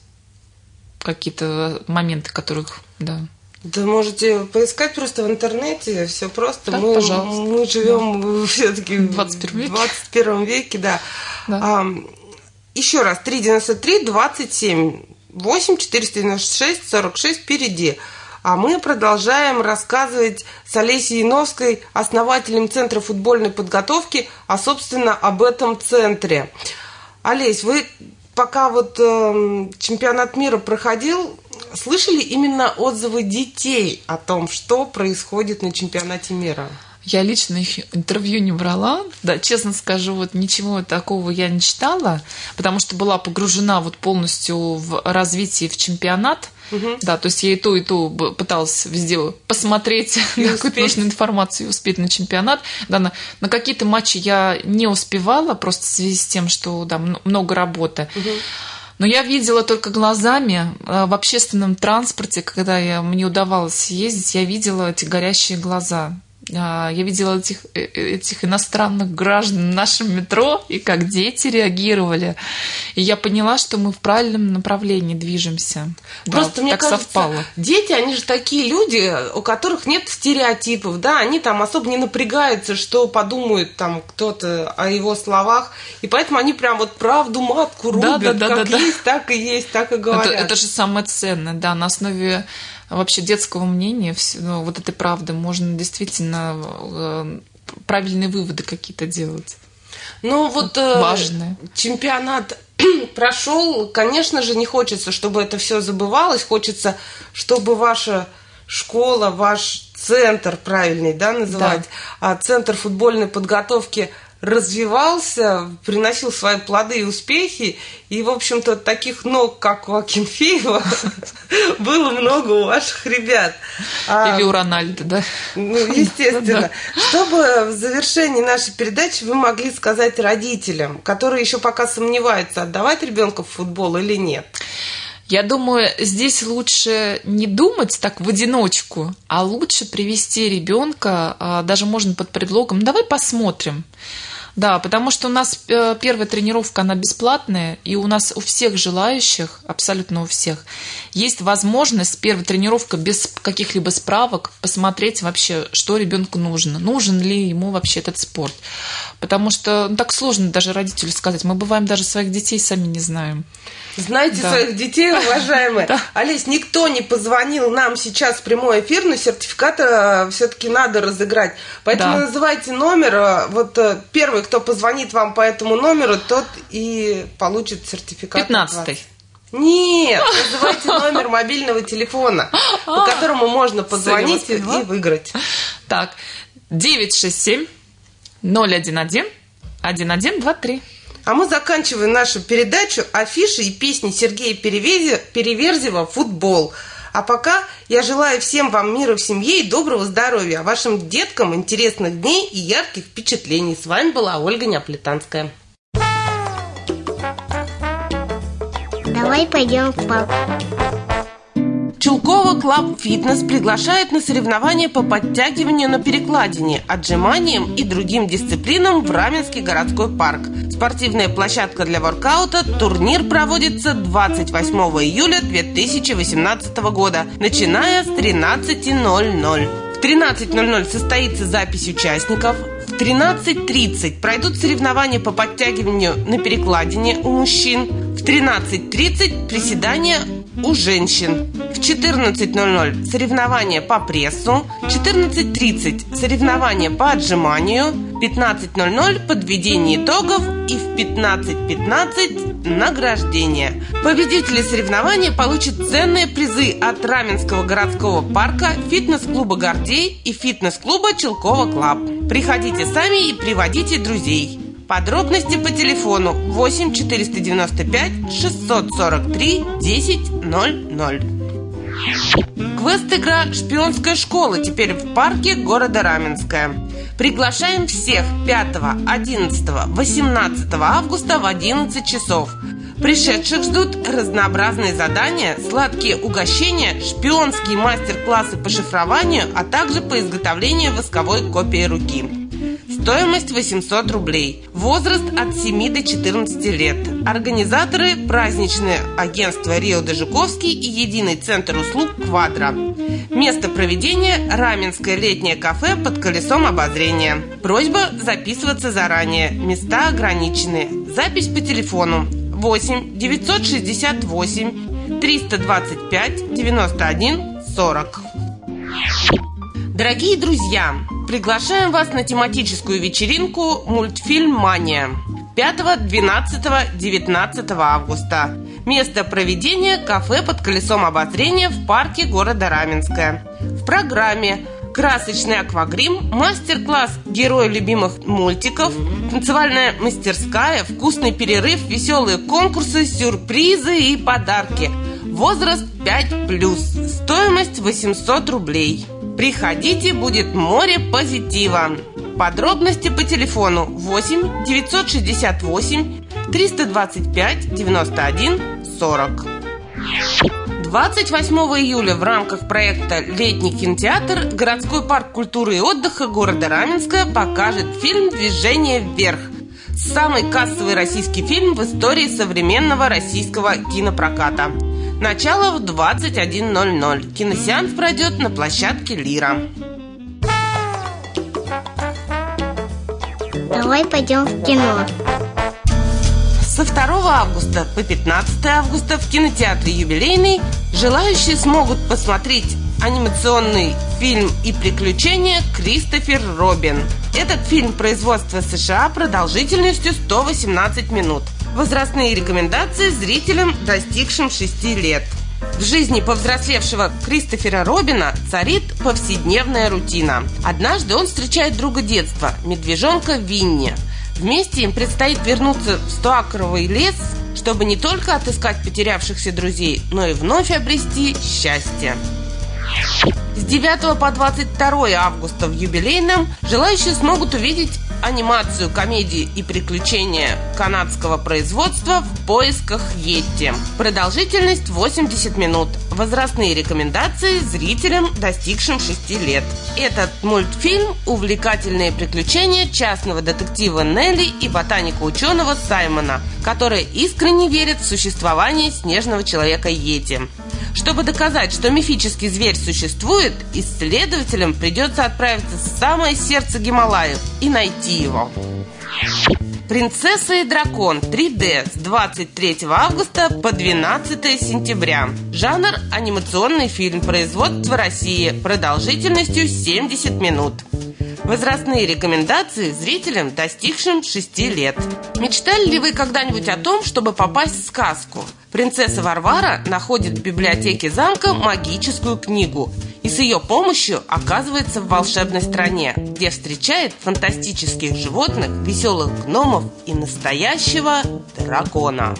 D: какие-то моменты, которых, да.
C: Да, можете поискать просто в интернете, все просто.
D: Да,
C: мы,
D: пожалуйста.
C: мы живем да. все-таки в
D: двадцать первом веке.
C: двадцать первом веке, да.
D: да.
C: А, еще раз, три девяносто три двадцать семь, восемь четыреста девяносто шесть сорок шесть впереди. А мы продолжаем рассказывать с Олесей Яновской, основателем Центра футбольной подготовки, а, собственно, об этом центре. Олесь, вы пока вот э, чемпионат мира проходил, слышали именно отзывы детей о том, что происходит на чемпионате мира?
D: Я лично их интервью не брала, да, честно скажу, вот ничего такого я не читала, потому что была погружена вот полностью в развитие в чемпионат, угу. да, то есть я и то, и то пыталась везде посмотреть какую-то нужную информацию и успеть на чемпионат, да, на, на какие-то матчи я не успевала, просто в связи с тем, что, да, много работы. Угу. Но я видела только глазами в общественном транспорте, когда я, мне удавалось ездить, я видела эти горящие глаза. Я видела этих, этих иностранных граждан в нашем метро, и как дети реагировали. И я поняла, что мы в правильном направлении движемся.
C: Просто, да, мне
D: так
C: кажется,
D: совпало.
C: Дети, они же такие люди, у которых нет стереотипов, да, они там особо не напрягаются, что подумает там кто-то о его словах, и поэтому они прям вот правду матку рубят, да, да, да, как да, есть, да. так и есть, так и говорят.
D: Это, это же самое ценное, да, на основе вообще детского мнения, ну, вот этой правды, можно действительно э, правильные выводы какие-то делать.
C: Ну вот э,
D: важные.
C: Чемпионат прошел, конечно же, не хочется, чтобы это все забывалось, хочется, чтобы ваша школа, ваш центр, правильный, да, называть, да. центр футбольной подготовки развивался, приносил свои плоды и успехи, и, в общем-то, таких ног, как у Акинфеева, было много у ваших ребят.
D: Или у Рональда, да?
C: Ну, естественно. Чтобы в завершении нашей передачи вы могли сказать родителям, которые еще пока сомневаются, отдавать ребенка в футбол или нет.
D: Я думаю, здесь лучше не думать так в одиночку, а лучше привести ребенка, даже можно под предлогом «давай посмотрим». Да, потому что у нас первая тренировка, она бесплатная, и у нас у всех желающих, абсолютно у всех, есть возможность, первая тренировка без каких-либо справок, посмотреть вообще, что ребенку нужно, нужен ли ему вообще этот спорт. Потому что ну, так сложно даже родителю сказать, мы бываем даже своих детей сами не знаем.
C: Знаете да. своих детей, уважаемые. Да. Олесь, никто не позвонил нам сейчас в прямой эфир, но сертификат все-таки надо разыграть. Поэтому да. называйте номер. Вот первый, кто позвонит вам по этому номеру, тот и получит сертификат.
D: пятнадцатый.
C: Нет, называйте номер мобильного телефона, по которому можно позвонить и выиграть.
D: Так, девять шесть семь ноль один один один один два три.
C: А мы заканчиваем нашу передачу афиши и песни Сергея Переверзева «Футбол». А пока я желаю всем вам мира в семье и доброго здоровья, а вашим деткам интересных дней и ярких впечатлений. С вами была Ольга Неаполитанская.
B: Давай пойдем в парк.
C: Чулкова Клаб Фитнес приглашает на соревнования по подтягиванию на перекладине, отжиманиям и другим дисциплинам в Раменский городской парк. Спортивная площадка для воркаута. Турнир проводится двадцать восьмого июля две тысячи восемнадцатого года, начиная с тринадцати ноль-ноль. В тринадцать ноль-ноль состоится запись участников. В тринадцать тридцать пройдут соревнования по подтягиванию на перекладине у мужчин. В тринадцать тридцать приседания у женщин. В четырнадцать ноль-ноль соревнования по прессу. В четырнадцать тридцать соревнования по отжиманию. В пятнадцать ноль-ноль подведение итогов. И в пятнадцать пятнадцать награждение. Победители соревнования получат ценные призы от Раменского городского парка, фитнес-клуба «Гордей» и фитнес-клуба «Чулкова Клаб». Приходите сами и приводите друзей. Подробности по телефону восемь четыреста девяносто пять шестьсот сорок три десять ноль ноль. Квест-игра «Шпионская школа» теперь в парке города Раменское. Приглашаем всех пятого, одиннадцатого, восемнадцатого августа в одиннадцать часов. Пришедших ждут разнообразные задания, сладкие угощения, шпионские мастер-классы по шифрованию, а также по изготовлению восковой копии руки. Стоимость восемьсот рублей. Возраст от семи до четырнадцати лет. Организаторы – праздничное агентство Рио де Жуковский и единый центр услуг «Квадро». Место проведения – Раменское летнее кафе под колесом обозрения. Просьба записываться заранее. Места ограничены. Запись по телефону восемь девятьсот шестьдесят восемь триста двадцать пять девяносто один сорок. Дорогие друзья, приглашаем вас на тематическую вечеринку «Мультфильм Мания» пятого, двенадцатого, девятнадцатого августа. Место проведения – кафе под колесом обозрения в парке города Раменское. В программе красочный аквагрим, мастер-класс «Герои любимых мультиков», танцевальная мастерская, вкусный перерыв, веселые конкурсы, сюрпризы и подарки. Возраст пять плюс. Стоимость восемьсот рублей. Приходите, будет море позитива. Подробности по телефону восемь девятьсот шестьдесят восемь триста двадцать пять девяносто один сорок. двадцать восьмого июля в рамках проекта «Летний кинотеатр» городской парк культуры и отдыха города Раменска покажет фильм «Движение вверх». Самый кассовый российский фильм в истории современного российского кинопроката. Начало в двадцать один ноль ноль. Киносеанс пройдет на площадке «Лира».
B: Давай пойдем в кино.
C: Со второго августа по пятнадцатое августа в кинотеатре «Юбилейный» желающие смогут посмотреть анимационный фильм и приключения «Кристофер Робин». Этот фильм производства США продолжительностью сто восемнадцать минут. Возрастные рекомендации зрителям, достигшим шести лет. В жизни повзрослевшего Кристофера Робина царит повседневная рутина. Однажды он встречает друга детства, медвежонка Винни. Вместе им предстоит вернуться в стоакровый лес, чтобы не только отыскать потерявшихся друзей, но и вновь обрести счастье. С девятого по двадцать второе августа в Юбилейном желающие смогут увидеть анимацию, комедии и приключения канадского производства «В поисках Йети». Продолжительность восемьдесят минут. Возрастные рекомендации зрителям, достигшим шести лет. Этот мультфильм – увлекательные приключения частного детектива Нелли и ботаника-ученого Саймона, которые искренне верят в существование снежного человека Йети. Чтобы доказать, что мифический зверь существует, исследователям придется отправиться в самое сердце Гималаев и найти его. «Принцесса и дракон» три дэ с двадцать третьего августа по двенадцатое сентября. Жанр – анимационный фильм, производство России, продолжительностью семьдесят минут. Возрастные рекомендации зрителям, достигшим шести лет. Мечтали ли вы когда-нибудь о том, чтобы попасть в сказку? Принцесса Варвара находит в библиотеке замка магическую книгу и с ее помощью оказывается в волшебной стране, где встречает фантастических животных, веселых гномов и настоящего дракона.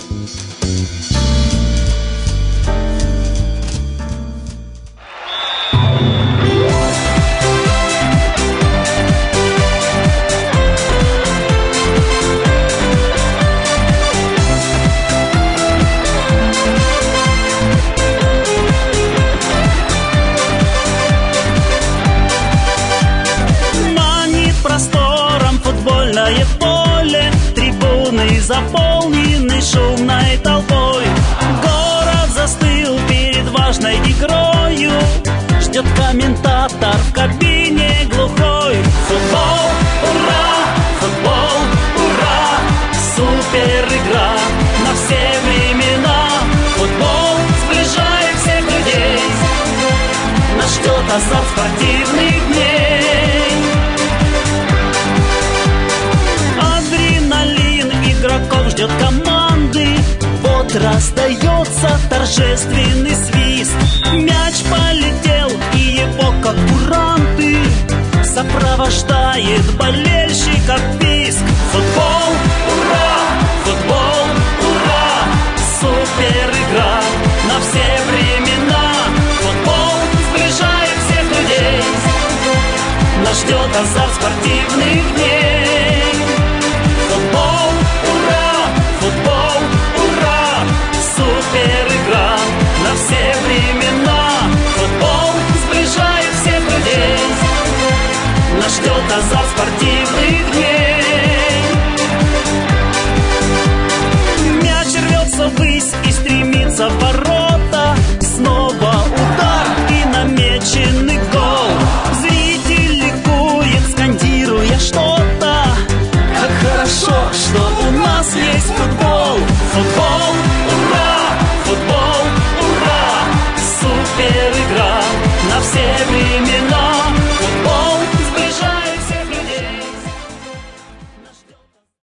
K: Поле, трибуны заполнены шумной толпой. Город застыл перед важной игрою, ждет комментатор в кабине глухой. Футбол, ура! Футбол, ура! Супер игра на все времена. Футбол сближает всех людей, нас ждет азарт спортивных дней. Игроков ждет команды, вот раздается торжественный свист. Мяч полетел, и его, как куранты, сопровождает болельщиков.